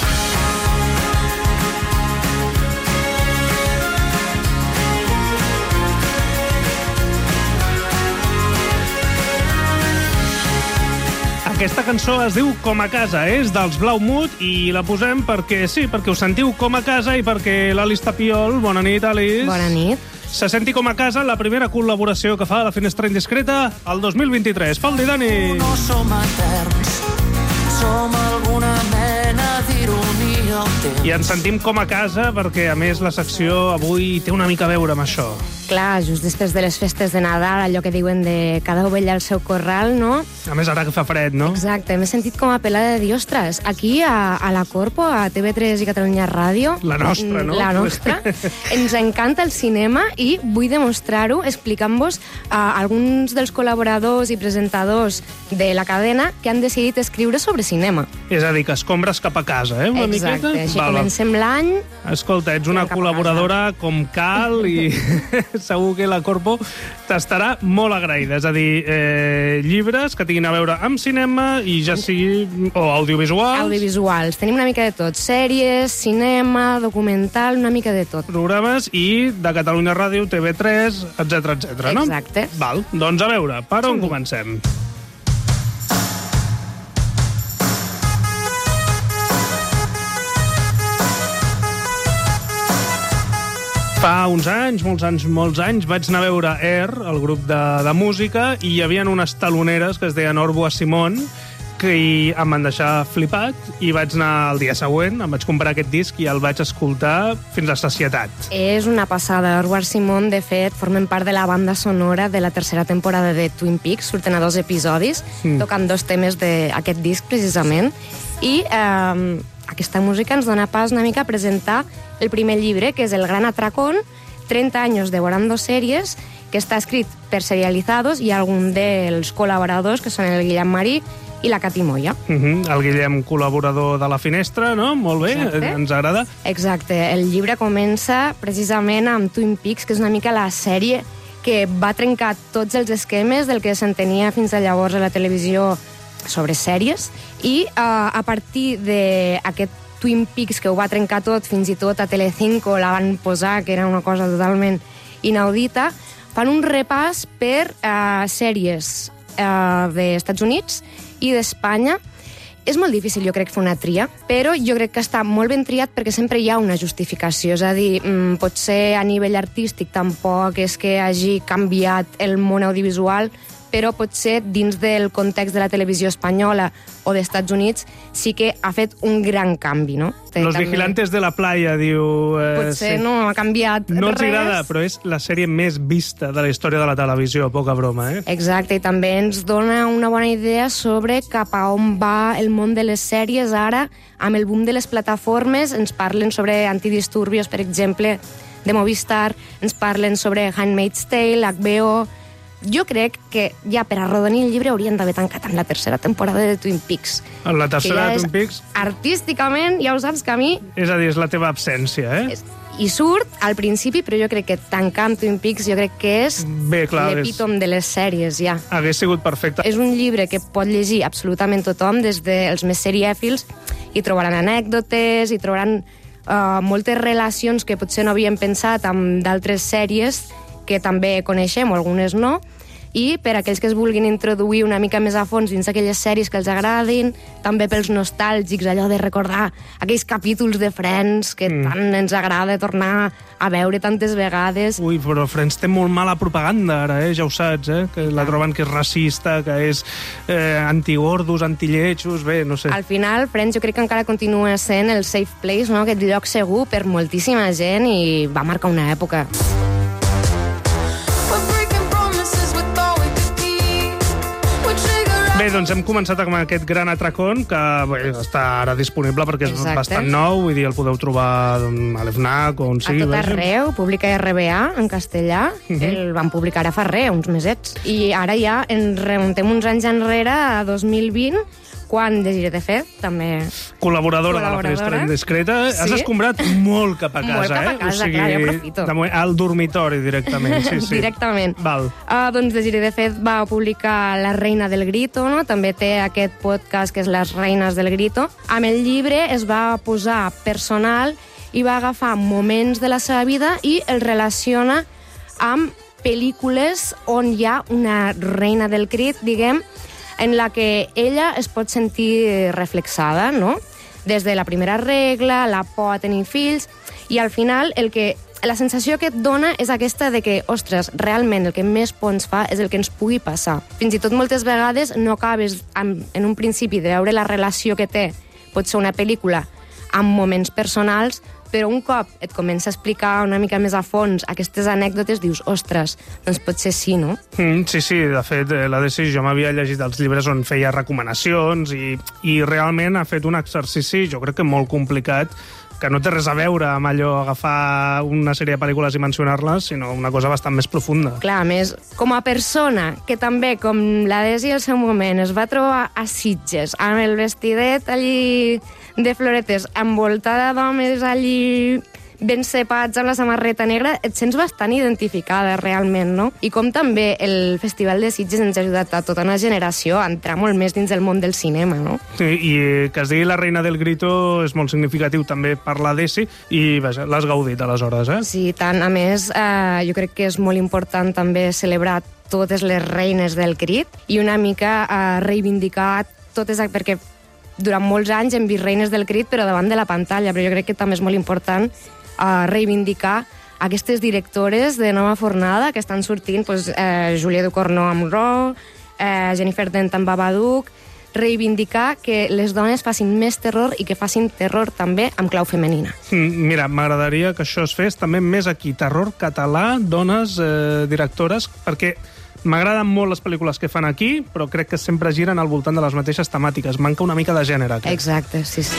Aquesta cançó es diu Com a casa, és dels Blau Mut, i la posem perquè sí, perquè us sentiu com a casa i perquè l'Alice Tapiol, bona nit, Alice. Bona nit. Se senti com a casa, la primera col·laboració que fa a la Finestra Indiscreta el dos mil vint-i-tres. Fal-li, Dani. No som eterns, som alguna mena d'ironia al temps. I ens sentim com a casa perquè, a més, la secció avui té una mica a veure amb això. Clar, just després de les festes de Nadal, allò que diuen de cada ovella al seu corral, no? A més, ara que fa fred, no? Exacte, m'he sentit com a pelada de dir, ostres, aquí a, a la Corpo, a T V tres i Catalunya Ràdio... La nostra, no? La nostra. Ens encanta el cinema i vull demostrar-ho explicant-vos a alguns dels col·laboradors i presentadors de la cadena que han decidit escriure sobre cinema. És a dir, que escombres cap a casa, eh? Una Exacte, miqueta? així comencem l'any... Escolta, ets una col·laboradora com cal i segur que la Corpo t'estarà molt agraïda. És a dir, eh, llibres que tinguin a veure amb cinema i ja sigui... o audiovisuals. Audiovisuals. Tenim una mica de tot. Sèries, cinema, documental, una mica de tot. Programes i de Catalunya Ràdio, T V tres, etcètera, etcètera, no? Exacte. Val, doncs a veure, per on comencem? Fa uns anys, molts anys, molts anys, vaig anar a veure Air, el grup de, de música, i hi havia unes taloneres que es deien Orbo a Simón, que em van deixar flipat, i vaig anar el dia següent, em vaig comprar aquest disc i el vaig escoltar fins a sacietat. És una passada. Orbo a Simón, de fet, formen part de la banda sonora de la tercera temporada de Twin Peaks, surten a dos episodis, mm. tocant dos temes d'aquest disc, precisament, i eh, aquesta música ens dona pas una mica a presentar el primer llibre, que és El Gran Atracón, trenta anys devorando sèries, que està escrit per serializados i algun dels col·laboradors, que són el Guillem Marí i la Cati Moya. Uh -huh. El Guillem, col·laborador de La Finestra, no? Molt bé, exacte. Ens agrada. Exacte. El llibre comença precisament amb Twin Peaks, que és una mica la sèrie que va trencar tots els esquemes del que s'entenia fins a llavors a la televisió sobre sèries, i uh, a partir d'aquest Twin Peaks que ho va trencar tot, fins i tot a Telecinco la van posar, que era una cosa totalment inaudita, fan un repàs per uh, sèries uh, dels Estats Units i d'Espanya. És molt difícil, jo crec, fer una tria, però jo crec que està molt ben triat perquè sempre hi ha una justificació. És a dir, mm, potser a nivell artístic tampoc és que hagi canviat el món audiovisual, però potser dins del context de la televisió espanyola o dels Estats Units sí que ha fet un gran canvi, no? Los també... Vigilantes de la Playa, diu... Eh, potser sí. no ha canviat no res. No els agrada, però és la sèrie més vista de la història de la televisió, poca broma, eh? Exacte, i també ens dona una bona idea sobre cap a on va el món de les sèries ara, amb el boom de les plataformes. Ens parlen sobre Antidisturbios, per exemple, de Movistar, ens parlen sobre Handmaid's Tale, H B O... Jo crec que ja per arrodonir el llibre haurien d'haver tancat amb la tercera temporada de Twin Peaks. En la tercera de Twin Peaks? Artísticament, ja ho saps que a mi... És a dir, és la teva absència, eh? I surt al principi, però jo crec que tancar amb Twin Peaks jo crec que és l'epítom de les sèries, ja. Hagués sigut perfecte. És un llibre que pot llegir absolutament tothom, des dels més serièfils, i trobaran anècdotes, i trobaran uh, moltes relacions que potser no havien pensat amb d'altres sèries que també coneixem, o algunes no, i per aquells que es vulguin introduir una mica més a fons dins aquelles sèries que els agradin, també pels nostàlgics, allò de recordar aquells capítols de Friends que mm. tant ens agrada tornar a veure tantes vegades. Ui, però Friends té molt mala propaganda ara, eh? Ja ho saps, eh? Que la troben que és racista, que és eh, antigordos, antilletjos, bé, no sé. Al final, Friends jo crec que encara continua sent el safe place, no? Aquest lloc segur per moltíssima gent, i va marcar una època. Bé, doncs hem començat amb aquest Gran Atracón, que bé, està ara disponible perquè és Exacte. bastant nou, vull dir, el podeu trobar doncs, a l'FNAC o on sigui. A tot arreu, publica R B A en castellà, uh -huh. el van publicar ara fa res, uns mesets. I ara ja ens remuntem uns anys enrere, a dos mil vint, quan Desiree de Fet, també... Col·laboradora, Col·laboradora de la Finestra Indiscreta. Sí. Has escombrat molt cap a casa, molt cap a casa, eh? O sigui, clar, jo aprofito. De, al dormitori, directament. Sí, sí. Directament. Val. Uh, doncs Desiree de Fet va publicar La Reina del Grito, no? També té aquest podcast que és Les Reines del Grito. Amb el llibre es va posar personal i va agafar moments de la seva vida i el relaciona amb pel·lícules on hi ha una reina del crit, diguem, en la que ella es pot sentir reflexada, no? Des de la primera regla, la por a tenir fills, i al final el que, la sensació que et dona és aquesta de que, ostres, realment el que més por ens fa és el que ens pugui passar. Fins i tot moltes vegades no acabes amb, en un principi de veure la relació que té, pot ser una pel·lícula, amb moments personals, però un cop et comença a explicar una mica més a fons aquestes anècdotes, dius, ostres, doncs potser sí, no? Mm, sí, sí, de fet, la Desi, jo m'havia llegit els llibres on feia recomanacions i, i realment ha fet un exercici, jo crec que molt complicat, que no té res a veure amb allò agafar una sèrie de pel·lícules i mencionar-les, sinó una cosa bastant més profunda. Clar, a més, com a persona que també, com la Desi al seu moment, es va trobar a Sitges, amb el vestidet allí de floretes, envoltada d'homes allí ben cepats amb la samarreta negra, et sents bastant identificada realment, no? I com també el Festival de Sitges ens ha ajudat a tota una generació a entrar molt més dins del món del cinema, no? Sí, i que es digui La Reina del Grito és molt significatiu també per la Desi i vaja, l'has gaudit aleshores, eh? Sí, tant. A més, eh, jo crec que és molt important també celebrar totes les reines del crit i una mica eh, reivindicar totes, perquè durant molts anys hem vist reines del crit però davant de la pantalla, però jo crec que també és molt important uh, reivindicar aquestes directores de nova fornada que estan sortint, pues, eh, Julia Ducournau amb Raw, eh, Jennifer Dent amb Babadook, reivindicar que les dones facin més terror i que facin terror també amb clau femenina. Mira, m'agradaria que això es fes també més aquí. Terror català, dones eh, directores, perquè m'agraden molt les pel·lícules que fan aquí, però crec que sempre giren al voltant de les mateixes temàtiques. Manca una mica de gènere. Crec. Exacte, sí, sí.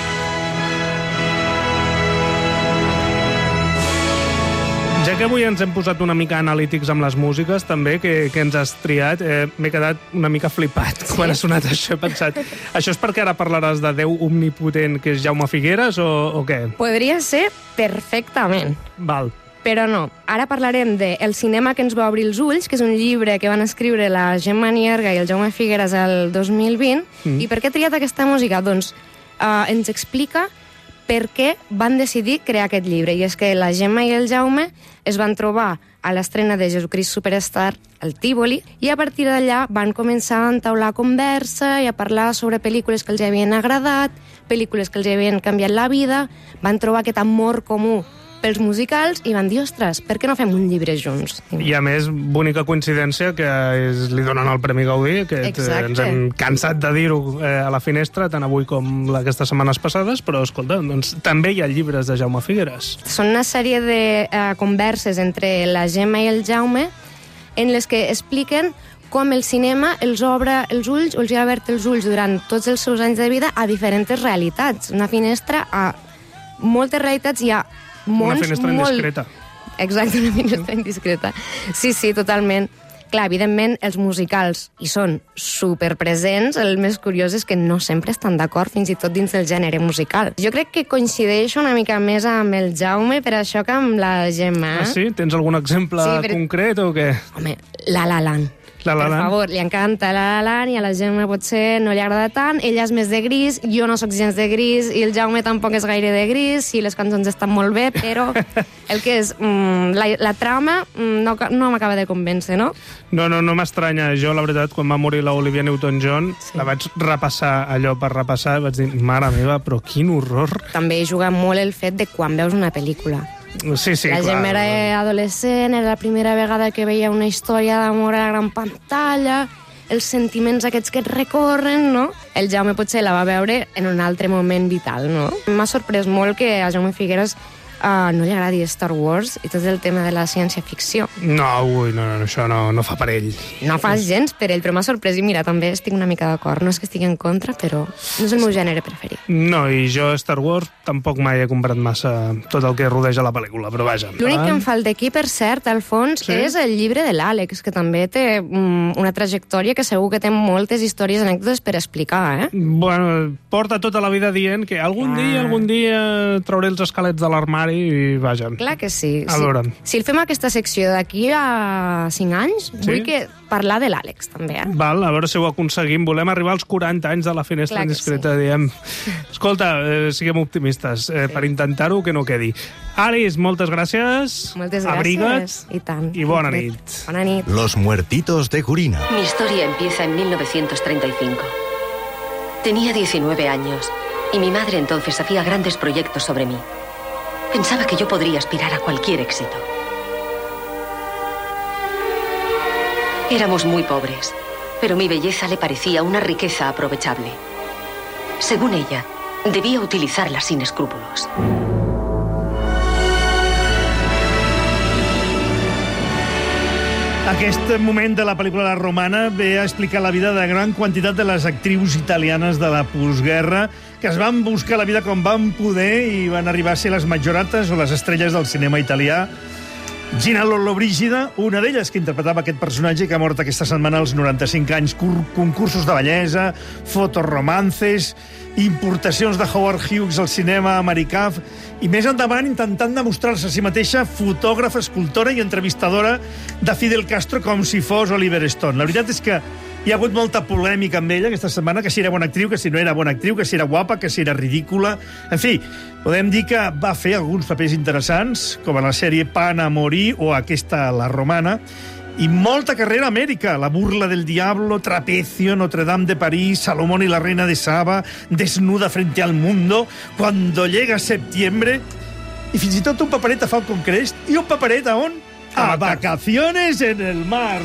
Ja que avui ens hem posat una mica analítics amb les músiques, també, que, que ens has triat, eh, m'he quedat una mica flipat sí? quan ha sonat això. He pensat, això és perquè ara parlaràs de Déu omnipotent, que és Jaume Figueras, o, o què? Podria ser perfectament. Val. Però no. Ara parlarem de El cinema que ens va obrir els ulls, que és un llibre que van escriure la Gemma Nierga i el Jaume Figueras el dos mil vint. Mm. I per què he triat aquesta música? Doncs eh, ens explica per què van decidir crear aquest llibre. I és que la Gemma i el Jaume es van trobar a l'estrena de Jesucrist Superstar al Tívoli i a partir d'allà van començar a entaular conversa i a parlar sobre pel·lícules que els havien agradat, pel·lícules que els havien canviat la vida, van trobar aquest amor comú pels musicals i van dir, ostres, per què no fem un llibre junts? I a més, bonica coincidència que és, li donen el Premi Gaudí, que Exacte. ens hem cansat de dir-ho eh, a la finestra, tant avui com aquestes setmanes passades, però, escolta, doncs, també hi ha llibres de Jaume Figueras. Són una sèrie de eh, converses entre la Gemma i el Jaume en les que expliquen com el cinema els obre els ulls, o els ha obert els ulls durant tots els seus anys de vida a diferents realitats. Una finestra a moltes realitats i a mons, una finestra molt... indiscreta. Exacte, una finestra indiscreta. Sí, sí, totalment. Clar, evidentment, els musicals hi són superpresents. El més curiós és que no sempre estan d'acord, fins i tot dins del gènere musical. Jo crec que coincideixo una mica més amb el Jaume per això que amb la Gemma. Ah, sí? Tens algun exemple sí, però... concret o què? Home, La La Land. La La Land. Per favor, li encanta La La Land i a la Gemma potser no li agrada tant. Ella és més de gris, jo no sóc gens de gris i el Jaume tampoc és gaire de gris. Sí, les cançons estan molt bé, però el que és mm, la, la trama mm, no, no m'acaba de convèncer, no? No, no, no m'estranya. Jo, la veritat, quan va morir la Olivia Newton-John, sí. la vaig repassar allò per repassar, vaig dir, mare meva, però quin horror. També juga molt el fet de quan veus una pel·lícula. Sí, sí, la clar. Gemma era adolescent, era la primera vegada que veia una història d'amor a la gran pantalla, els sentiments aquests que et recorren, no? El Jaume potser la va veure en un altre moment vital, no? M'ha sorprès molt que a Jaume Figueras uh, no li agradi Star Wars i tot el tema de la ciència-ficció. No, ui, no, no, això no, no fa per ell. No fa gens per ell, però m'ha sorprès i mira, també estic una mica d'acord. No és que estigui en contra, però no és el meu gènere preferit. No, i jo Star Wars tampoc mai he comprat massa tot el que rodeja la pel·lícula, però vaja. L'únic que em falta aquí, per cert, al fons, sí? és el llibre de l'Àlex, que també té um, una trajectòria que segur que té moltes històries, anècdotes per explicar, eh? Bueno, porta tota la vida dient que algun ah. dia, algun dia trauré els esquelets de l'armari i vaja. Clar que sí. A veure. Si, si el fem aquesta secció d'aquí a cinc anys, sí? vull que parlar de l'Àlex, també, eh? Val, a veure si ho aconseguim. Volem arribar als quaranta anys de la finestra indiscreta, sí. diem. Escolta, eh, siguem optimistes, eh, sí. per intentar-ho que no quedi. Alice, moltes gràcies. Moltes gràcies. Abriga't. I tant. I bona nit. Bona nit. Los muertitos de Gurina. Mi historia empieza en mil novecientos treinta y cinco. Tenía diecinueve años y mi madre entonces hacía grandes proyectos sobre mí. Pensaba que yo podría aspirar a cualquier éxito. Éramos muy pobres, pero mi belleza le parecía una riqueza aprovechable. Según ella, debía utilizarla sin escrúpulos. Aquest moment de la pel·lícula La Romana ve a explicar la vida de gran quantitat de les actrius italianes de la postguerra que es van buscar la vida com van poder i van arribar a ser les majorates o les estrelles del cinema italià. Gina Lollobrigida, una d'elles que interpretava aquest personatge que ha mort aquesta setmana als noranta-cinc anys, concursos de bellesa, fotoromances, importacions de Howard Hughes al cinema americà i més endavant intentant demostrar-se a si mateixa fotògrafa, escultora i entrevistadora de Fidel Castro com si fos Oliver Stone. La veritat és que hi ha hagut molta polèmica amb ella aquesta setmana, que si era bona actriu, que si no era bona actriu, que si era guapa, que si era ridícula. En fi, podem dir que va fer alguns papers interessants, com a la sèrie Pan a morir o aquesta La Romana, i molta carrera a Amèrica. La burla del diablo, Trapecio, Notre Dame de París, Salomón y la reina de Saba, Desnuda frente al mundo, Cuando llega septiembre... i fins i tot un paperet a Falcon Crest i un paperet a on? A vacaciones en el mar.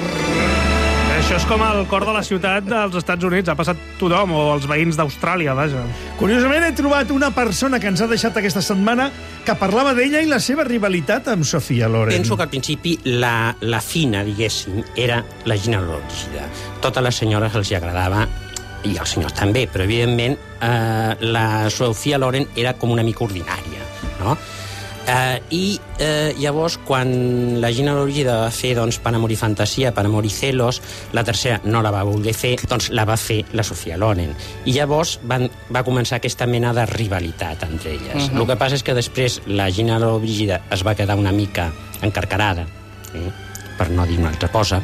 Això és com el cor de la ciutat dels Estats Units. Ha passat tothom, o els veïns d'Austràlia, vaja. Curiosament, he trobat una persona que ens ha deixat aquesta setmana que parlava d'ella i la seva rivalitat amb Sofia Loren. Penso que al principi la, la fina, diguéssim, era la Gina Lollobrigida. Totes les senyores els hi agradava, i els senyors també, però evidentment eh, la Sofia Loren era com una mica ordinària, no? Uh, I uh, llavors, quan la Gina Lollobrigida va fer doncs, Pan, amor i fantasia, Pan, amor i celos, la tercera no la va voler fer, doncs la va fer la Sofia Loren. I llavors van, va començar aquesta mena de rivalitat entre elles. Uh-huh. El que passa és que després la Gina Lollobrigida es va quedar una mica encarcarada, eh? per no dir una altra cosa,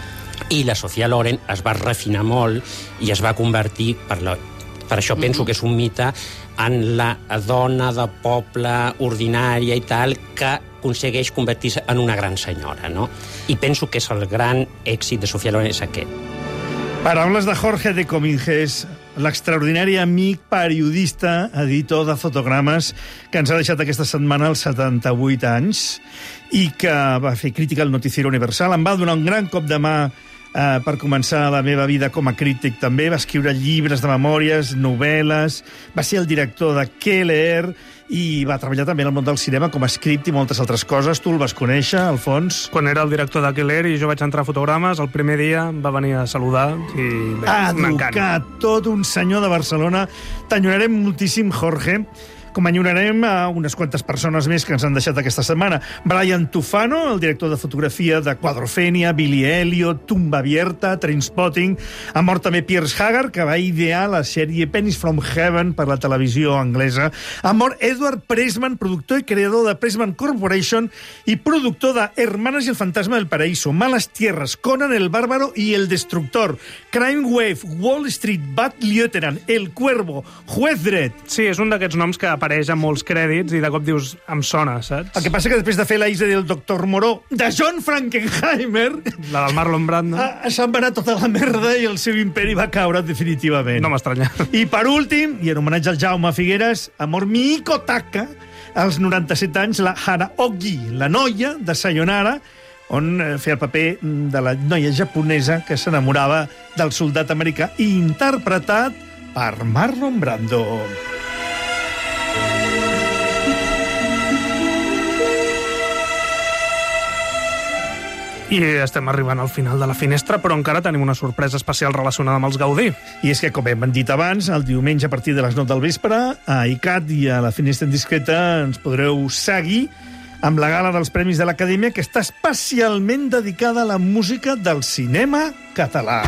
i la Sofia Loren es va refinar molt i es va convertir, per, la, per això penso uh-huh. que és un mite, en la dona de poble ordinària i tal, que aconsegueix convertir-se en una gran senyora, no? I penso que és el gran èxit de Sofia Loren és aquest. Paraules de Jorge de Cominges, l'extraordinari amic, periodista, editor de fotogrames, que ens ha deixat aquesta setmana als setanta-vuit anys i que va fer crítica al Noticiero Universal. Em va donar un gran cop de mà Uh, per començar la meva vida com a crític també. Va escriure llibres de memòries, novel·les, va ser el director de Què leer i va treballar també en el món del cinema com a script i moltes altres coses. Tu el vas conèixer, Alfons? Quan era el director de Què leer i jo vaig entrar a fotogrames, el primer dia em va venir a saludar i m'encanta. Educat, tot un senyor de Barcelona. T'enyorarem moltíssim, Jorge. Com enyorarem a unes quantes persones més que ens han deixat aquesta setmana. Brian Tufano, el director de fotografia de Quadrophenia, Billy Elliot, Tumba Abierta, Trainspotting. Ha mort també Piers Haggard, que va idear la sèrie Pennies from Heaven per la televisió anglesa. Ha mort Edward Pressman, productor i creador de Pressman Corporation i productor de Hermanas y el fantasma del paraíso, Malas tierras, Conan el bárbaro y el destructor, Crime Wave, Wall Street, Bad Lieutenant, El Cuervo, Juez Dredd. Sí, és un d'aquests noms que apareix en molts crèdits i de cop dius, em sona, saps? El que passa que després de fer la Isla del doctor Moreau de John Frankenheimer, la del Marlon Brando, se'n va anar tota la merda i el seu imperi va caure definitivament. No m'estranya. I per últim, i en homenatge al Jaume Figueres, amor Miiko Taka, als noranta-set anys, la Hanaogi, la noia de Sayonara, on feia el paper de la noia japonesa que s'enamorava del soldat americà, interpretat per Marlon Brando. I estem arribant al final de la finestra, però encara tenim una sorpresa especial relacionada amb els Gaudí. I és que, com hem dit abans, el diumenge a partir de les nou del vespre, a I C A T i a la Finestra Indiscreta ens podreu seguir amb la gala dels Premis de l'Acadèmia, que està especialment dedicada a la música del cinema català.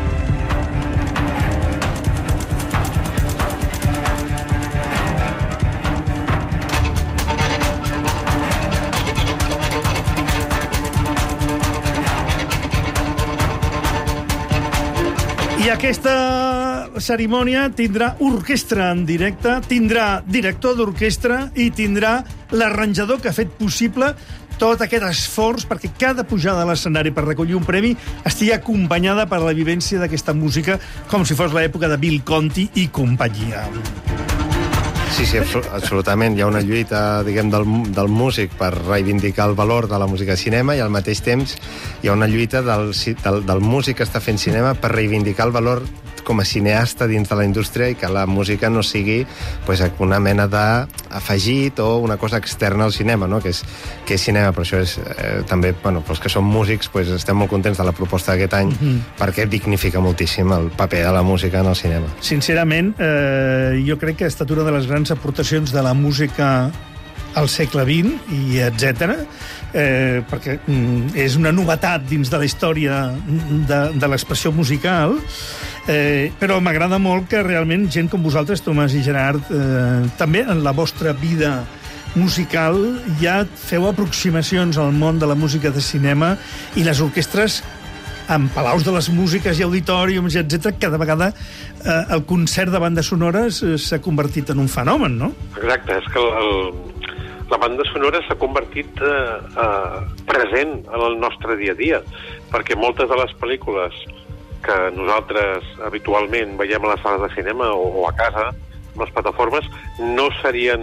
I aquesta cerimònia tindrà orquestra en directe, tindrà director d'orquestra i tindrà l'arranjador que ha fet possible tot aquest esforç perquè cada pujada a l'escenari per recollir un premi estigui acompanyada per la vivència d'aquesta música com si fos l'època de Bill Conti i companyia. Sí, sí, absolutament. Hi ha una lluita, diguem, del, del músic per reivindicar el valor de la música de cinema i al mateix temps hi ha una lluita del, del, del músic que està fent cinema per reivindicar el valor com a cineasta dins de la indústria i que la música no sigui pues, una mena d'afegit o una cosa externa al cinema, no? que, és, que és cinema. Per això és, eh, també, bueno, els que som músics pues, estem molt contents de la proposta d'aquest any mm-hmm. perquè dignifica moltíssim el paper de la música en el cinema. Sincerament, eh, jo crec que ha estat una de les grans aportacions de la música al segle vint i etcètera, eh, perquè mm, és una novetat dins de la història de, de l'expressió musical, eh, però m'agrada molt que realment gent com vosaltres, Tomàs i Gerard, eh, també en la vostra vida musical ja feu aproximacions al món de la música de cinema i les orquestres en palaus de les músiques i auditoriums, etcètera, cada vegada eh, el concert de bandes sonores eh, s'ha convertit en un fenomen, no? Exacte, és que el, el, la banda sonora s'ha convertit eh, eh, present en el nostre dia a dia, perquè moltes de les pel·lícules que nosaltres habitualment veiem a les sales de cinema o, o a casa, en les plataformes, no serien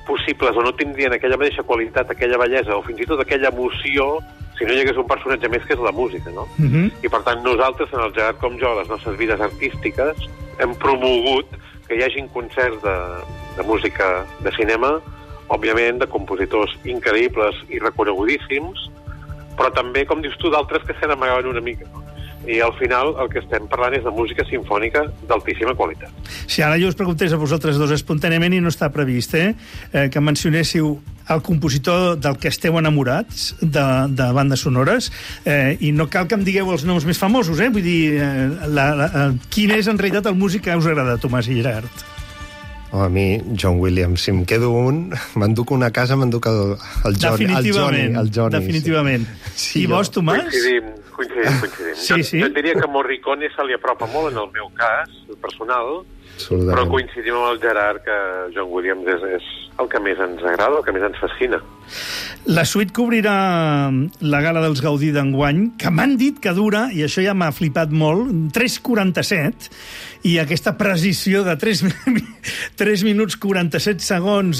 possibles, o no tindrien aquella mateixa qualitat, aquella bellesa, o fins i tot aquella emoció, si no hi hagués un personatge més, que és la música, no? Mhm. I, per tant, nosaltres, en el Gerard com jo, a les nostres vides artístiques, hem promogut que hi hagin concerts de, de música de cinema, òbviament, de compositors increïbles i reconegudíssims, però també, com dius tu, d'altres que se n'amagaven una mica, no? I al final el que estem parlant és de música sinfònica d'altíssima qualitat. Si ara jo us preguntés a vosaltres dos espontàniament, i no està previst, eh, eh que mencionéssiu el compositor del que esteu enamorats de, de bandes sonores, eh, i no cal que em digueu els noms més famosos, eh? Vull dir, eh, la, la, eh, quin és en realitat el músic que us agrada, Tomàs i Gerard? Oh, a mi, John Williams. Si em quedo un, m'enduc una casa, m'enduc el, el, John, el Johnny. El Johnny, definitivament. Sí. I vos, Tomàs? Coincidim, coincidim, coincidim. Sí, sí. Jo, jo diria que Morricone se li apropa molt en el meu cas, personal, però coincidim amb el Gerard que John Williams és, és el que més ens agrada, el que més ens fascina. La suite cobrirà la gala dels Gaudí d'enguany, que m'han dit que dura, i això ja m'ha flipat molt, tres quaranta-set, i aquesta precisió de tres, tres minuts quaranta-set segons,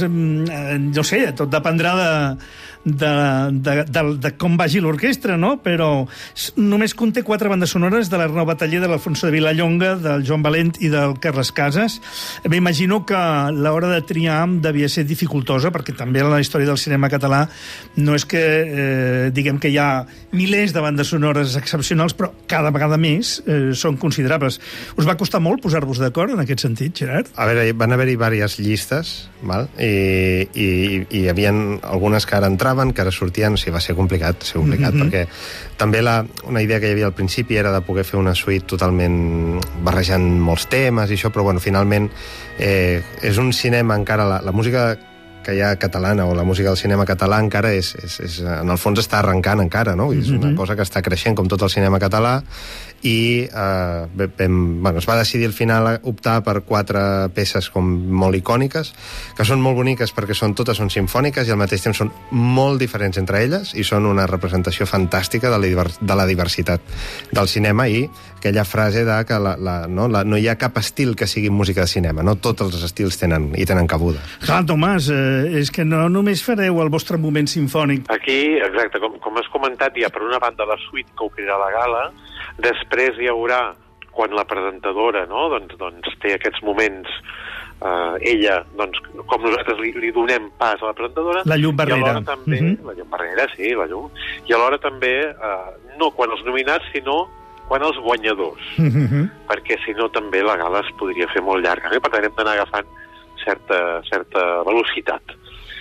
no sé, tot dependrà de, de, de, de, de com vagi l'orquestra, no? Però només conté quatre bandes sonores de l'Arnau Bataller, de l'Alfonso de Vilallonga, del Joan Valent i del Carles Casas. M'imagino que l'hora de triar devia ser dificultosa, perquè també la història del cinema català no és que, eh, diguem que hi ha milers de bandes sonores excepcionals, però cada vegada més eh, són considerables. Us va costar molt posar-vos d'acord en aquest sentit, Gerard? A veure, van haver-hi diverses llistes, val? I, i, i hi havia algunes que ara entraven, que ara sortien, o sigui, va ser complicat, va ser complicat, mm-hmm. perquè també la, una idea que hi havia al principi era de poder fer una suite totalment barrejant molts temes i això, però bueno, finalment eh, és un cinema encara, la, la música que hi ha catalana, o la música del cinema català encara és, és, és en el fons està arrencant encara, no? És una cosa que està creixent com tot el cinema català, i eh, vam, bueno, es va decidir al final optar per quatre peces com molt icòniques, que són molt boniques perquè són totes són simfòniques i al mateix temps són molt diferents entre elles i són una representació fantàstica de la, de la diversitat del cinema, i aquella frase de que la, la, no, la, no hi ha cap estil que sigui música de cinema, no tots els estils tenen, hi tenen cabuda. Clar, Tomàs, eh, és que no només fareu el vostre moment simfònic. Aquí, exacte, com, com has comentat, hi ha per una banda la suite que obrirà la gala, després hi haurà, quan la presentadora, no?, doncs, doncs té aquests moments, eh, ella, doncs, com nosaltres li, li donem pas a la presentadora... La llum barrera. I alhora també, uh-huh. la llum barrera, sí, la llum. I alhora també, eh, no quan els nominats, sinó quan els guanyadors. Uh-huh. Perquè, si no, també la gala es podria fer molt llarga. Per tant, hem d'anar agafant certa, certa velocitat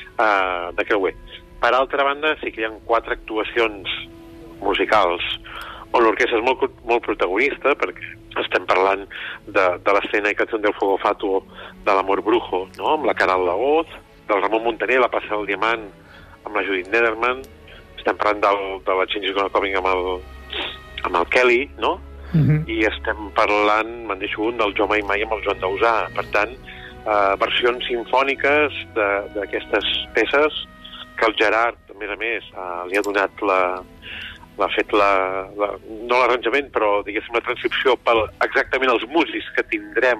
eh, de creuer. Per altra banda, sí que hi ha quatre actuacions musicals on l'orquestra és molt, molt protagonista, perquè estem parlant de, de l'escena i cançó del Fuego Fatuo de l'Amor Brujo, no?, amb la Caral Laoz, del Ramon Muntaner, la Plaça del Diamant, amb la Judith Nederman, estem parlant del, de la Change is Gonna Coming amb el, amb el Kelly, no?, uh-huh. i estem parlant, me'n deixo un, del Jo Mai Mai amb el Joan Dausà. Per tant, eh, versions simfòniques d'aquestes peces que el Gerard, a més a més, eh, li ha donat la... l'ha fet la, la, no l'arranjament, però diguéssim la transcripció per exactament els músics que tindrem,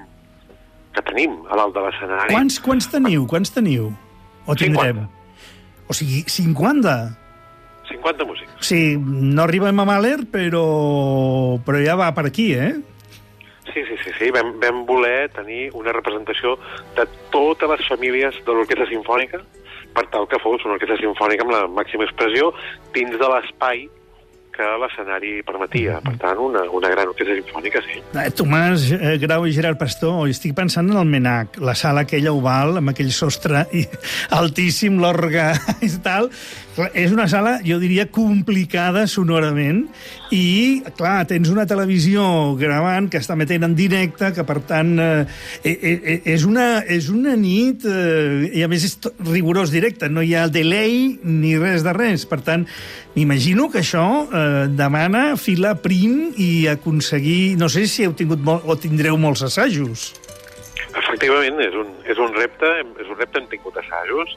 que tenim a dalt de l'escenari. Quants, quants teniu? Quants teniu? O tindrem? cinquanta. O sigui, cinquanta? cinquanta músics. O sigui, no arribem a Mahler, però, però ja va per aquí, eh? Sí, sí, sí, sí. Vam, vam voler tenir una representació de totes les famílies de l'orquestra simfònica, per tal que fos una orquestra simfònica amb la màxima expressió dins de l'espai que l'escenari permetia. Per tant, una, una gran orquestra simfònica, sí. Eh, Tomàs eh, Grau i Gerard Pastor, estic pensant en el Menac, la sala aquella oval, amb aquell sostre i, altíssim, l'orgue i tal. És una sala, jo diria, complicada sonorament, i, clar, tens una televisió gravant que està metent en directe, que, per tant, eh, eh, és, una, és una nit, eh, i a més és rigorós directe, no hi ha delay ni res de res. Per tant, m'imagino que això eh, demana filar prim i aconseguir... No sé si heu tingut molt, o tindreu molts assajos. Efectivament, és un, és un repte, és un repte, hem tingut assajos,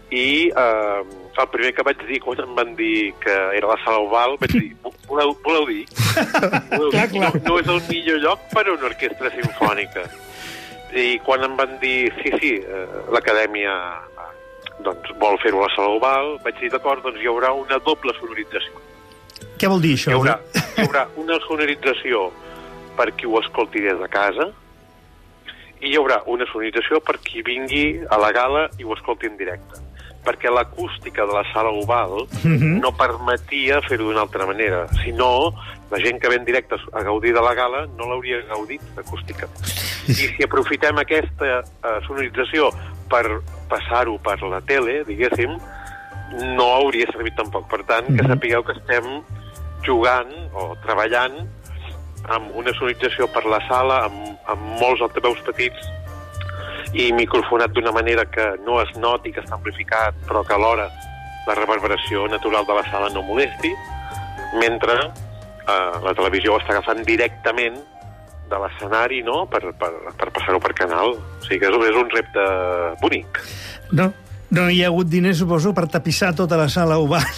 i eh, el primer que vaig dir quan em van dir que era la sala oval, vaig dir, voleu, voleu dir? Voleu dir? No, no és el millor lloc per a una orquestra simfònica. I quan em van dir, sí, sí, eh, l'acadèmia doncs vol fer-ho a la sala oval, vaig dir, d'acord, doncs hi haurà una doble sonorització. Què vol dir això? Hi haurà, hi haurà una sonorització per qui ho escolti des de casa i hi haurà una sonorització per qui vingui a la gala i ho escolti en directe. Perquè l'acústica de la sala oval mm-hmm. no permetia fer-ho d'una altra manera. Si no, la gent que ve en directe a gaudir de la gala no l'hauria gaudit d'acústica. I si aprofitem aquesta uh, sonorització per passar-ho per la tele, diguéssim, no hauria servit tampoc. Per tant, que sapigueu que estem jugant o treballant amb una sonorització per la sala, amb, amb molts altaveus petits i microfonat d'una manera que no es noti que està amplificat, però que alhora la reverberació natural de la sala no molesti, mentre eh, la televisió ho està agafant directament de l'escenari, no?, per, per, per passar-ho per canal. O sigui que és, és un repte bonic. No, no hi ha hagut diners, suposo, per tapissar tota la sala oval.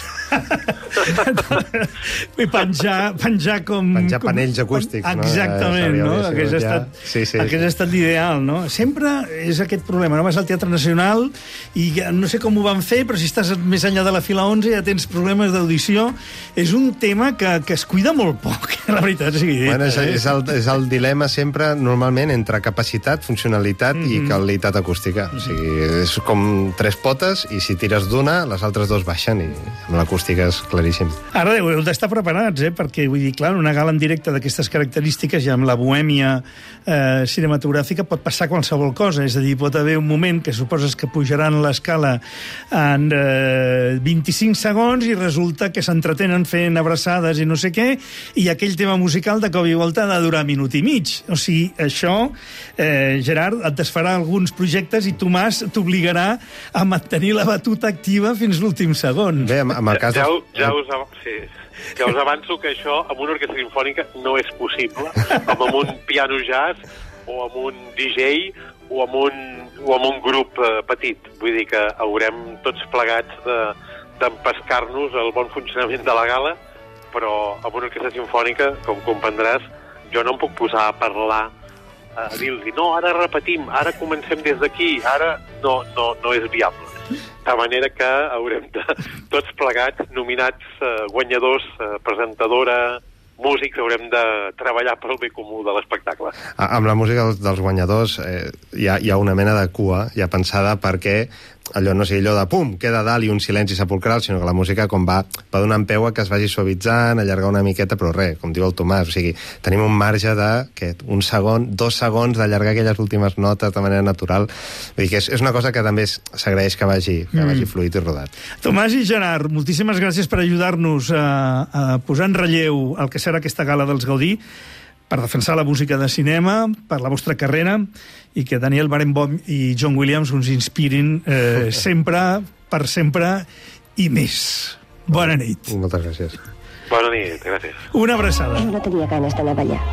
I penjar, penjar com... Penjar com, panells acústics, com, exactament, no? no? Hagués estat, ja... sí, sí, hagués sí. estat l'ideal, no? Sempre és aquest problema, no? Vas al Teatre Nacional i no sé com ho van fer, però si estàs més enllà de la fila onze ja tens problemes d'audició. És un tema que, que es cuida molt poc, la veritat sigui dit. Bueno, és, és, el, és el dilema sempre, normalment, entre capacitat, funcionalitat mm-hmm. i qualitat acústica. O sigui, és com tres potes i si tires d'una, les altres dos baixen i amb l'acústica és claríssim. Ara heu d'estar preparats, eh? Perquè, vull dir, clar, una gala en directe d'aquestes característiques i amb la bohèmia eh, cinematogràfica pot passar qualsevol cosa. És a dir, pot haver un moment que suposes que pujaran l'escala en eh, vint-i-cinc segons i resulta que s'entretenen fent abraçades i no sé què, i aquell tema musical de cop i volta ha de durar minut i mig. O sigui, això, eh, Gerard, et desfarà alguns projectes i Tomàs t'obligarà a mantenir la batuta activa fins l'últim segon. Bé, amb, amb el cas Ja, ja, us, sí, ja us avanço que això amb una orquestra sinfònica no és possible, com amb un piano jazz o amb un D J o amb un, o amb un grup eh, petit. Vull dir que haurem tots plegats de, d'empescar-nos el bon funcionament de la gala, però amb una orquestra sinfònica, com comprendràs, jo no em puc posar a parlar, a dir-los, no, ara repetim, ara comencem des d'aquí, ara no, no, no és viable. De manera que haurem de, tots plegats, nominats, eh, guanyadors, eh, presentadora, músics, haurem de treballar pel bé comú de l'espectacle. Amb la música dels, dels guanyadors eh, hi, ha, hi ha una mena de cua ja pensada perquè allò no sigui allò de pum, queda dalt i un silenci sepulcral, sinó que la música com va, va donant peu a que es vagi suavitzant, allargar una miqueta, però res, com diu el Tomàs, o sigui, tenim un marge de, què, un segon, dos segons d'allargar aquelles últimes notes de manera natural. Vull dir que és, és una cosa que també s'agraeix que vagi, que mm. vagi fluid i rodat. Tomàs i Gerard, moltíssimes gràcies per ajudar-nos a, a posar en relleu el que serà aquesta gala dels Gaudí, per defensar la música de cinema, per la vostra carrera, i que Daniel Barenboim i John Williams uns inspirin eh, sempre, per sempre, i més. Bona nit. Moltes gràcies. Bona nit, gràcies. Una abraçada. Jo no tenia ganes d'anar a ballar,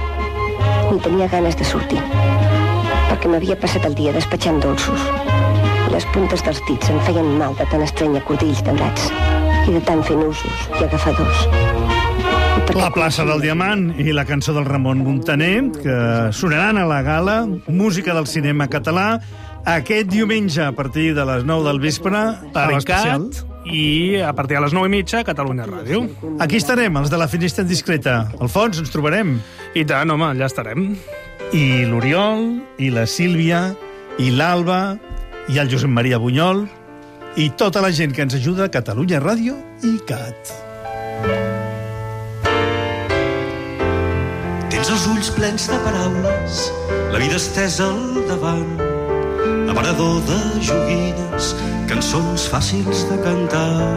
ni tenia ganes de sortir, perquè m'havia passat el dia despatxant dolços. Les puntes dels dits em feien mal de tan estranya cordills daurats, i de tant fer nusos i agafadors. La plaça del Diamant i la cançó del Ramon Muntaner, que sonaran a la gala, música del cinema català, aquest diumenge a partir de les nou del vespre, per Cat, i a partir de les nou i mitja, Catalunya Ràdio. Aquí estarem, els de la Finestra Indiscreta. Alfons, ens trobarem. I tant, home, allà estarem. I l'Oriol, i la Sílvia, i l'Alba, i el Josep Maria Bunyol, i tota la gent que ens ajuda a Catalunya Ràdio i Cat. Tens els ulls plens de paraules, la vida estesa al davant, aparador de joguines, cançons fàcils de cantar.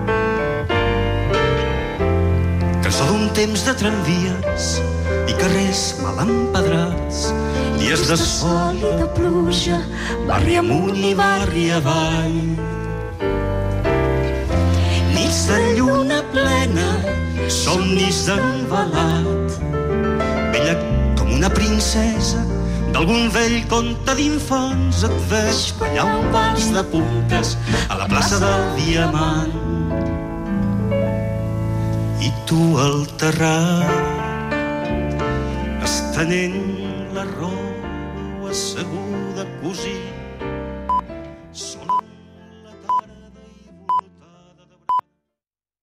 Cançó d'un temps de tramvies i carrers mal empedrats, dies de sol i de pluja, barri amunt i barri avall. Nits de lluna plena, somnis d'envelat, bella com una princesa d'algun vell conte d'infants, et veig ballar un vals de puntes a la plaça del Diamant. I tu al terrat, estenent la roba asseguda cosint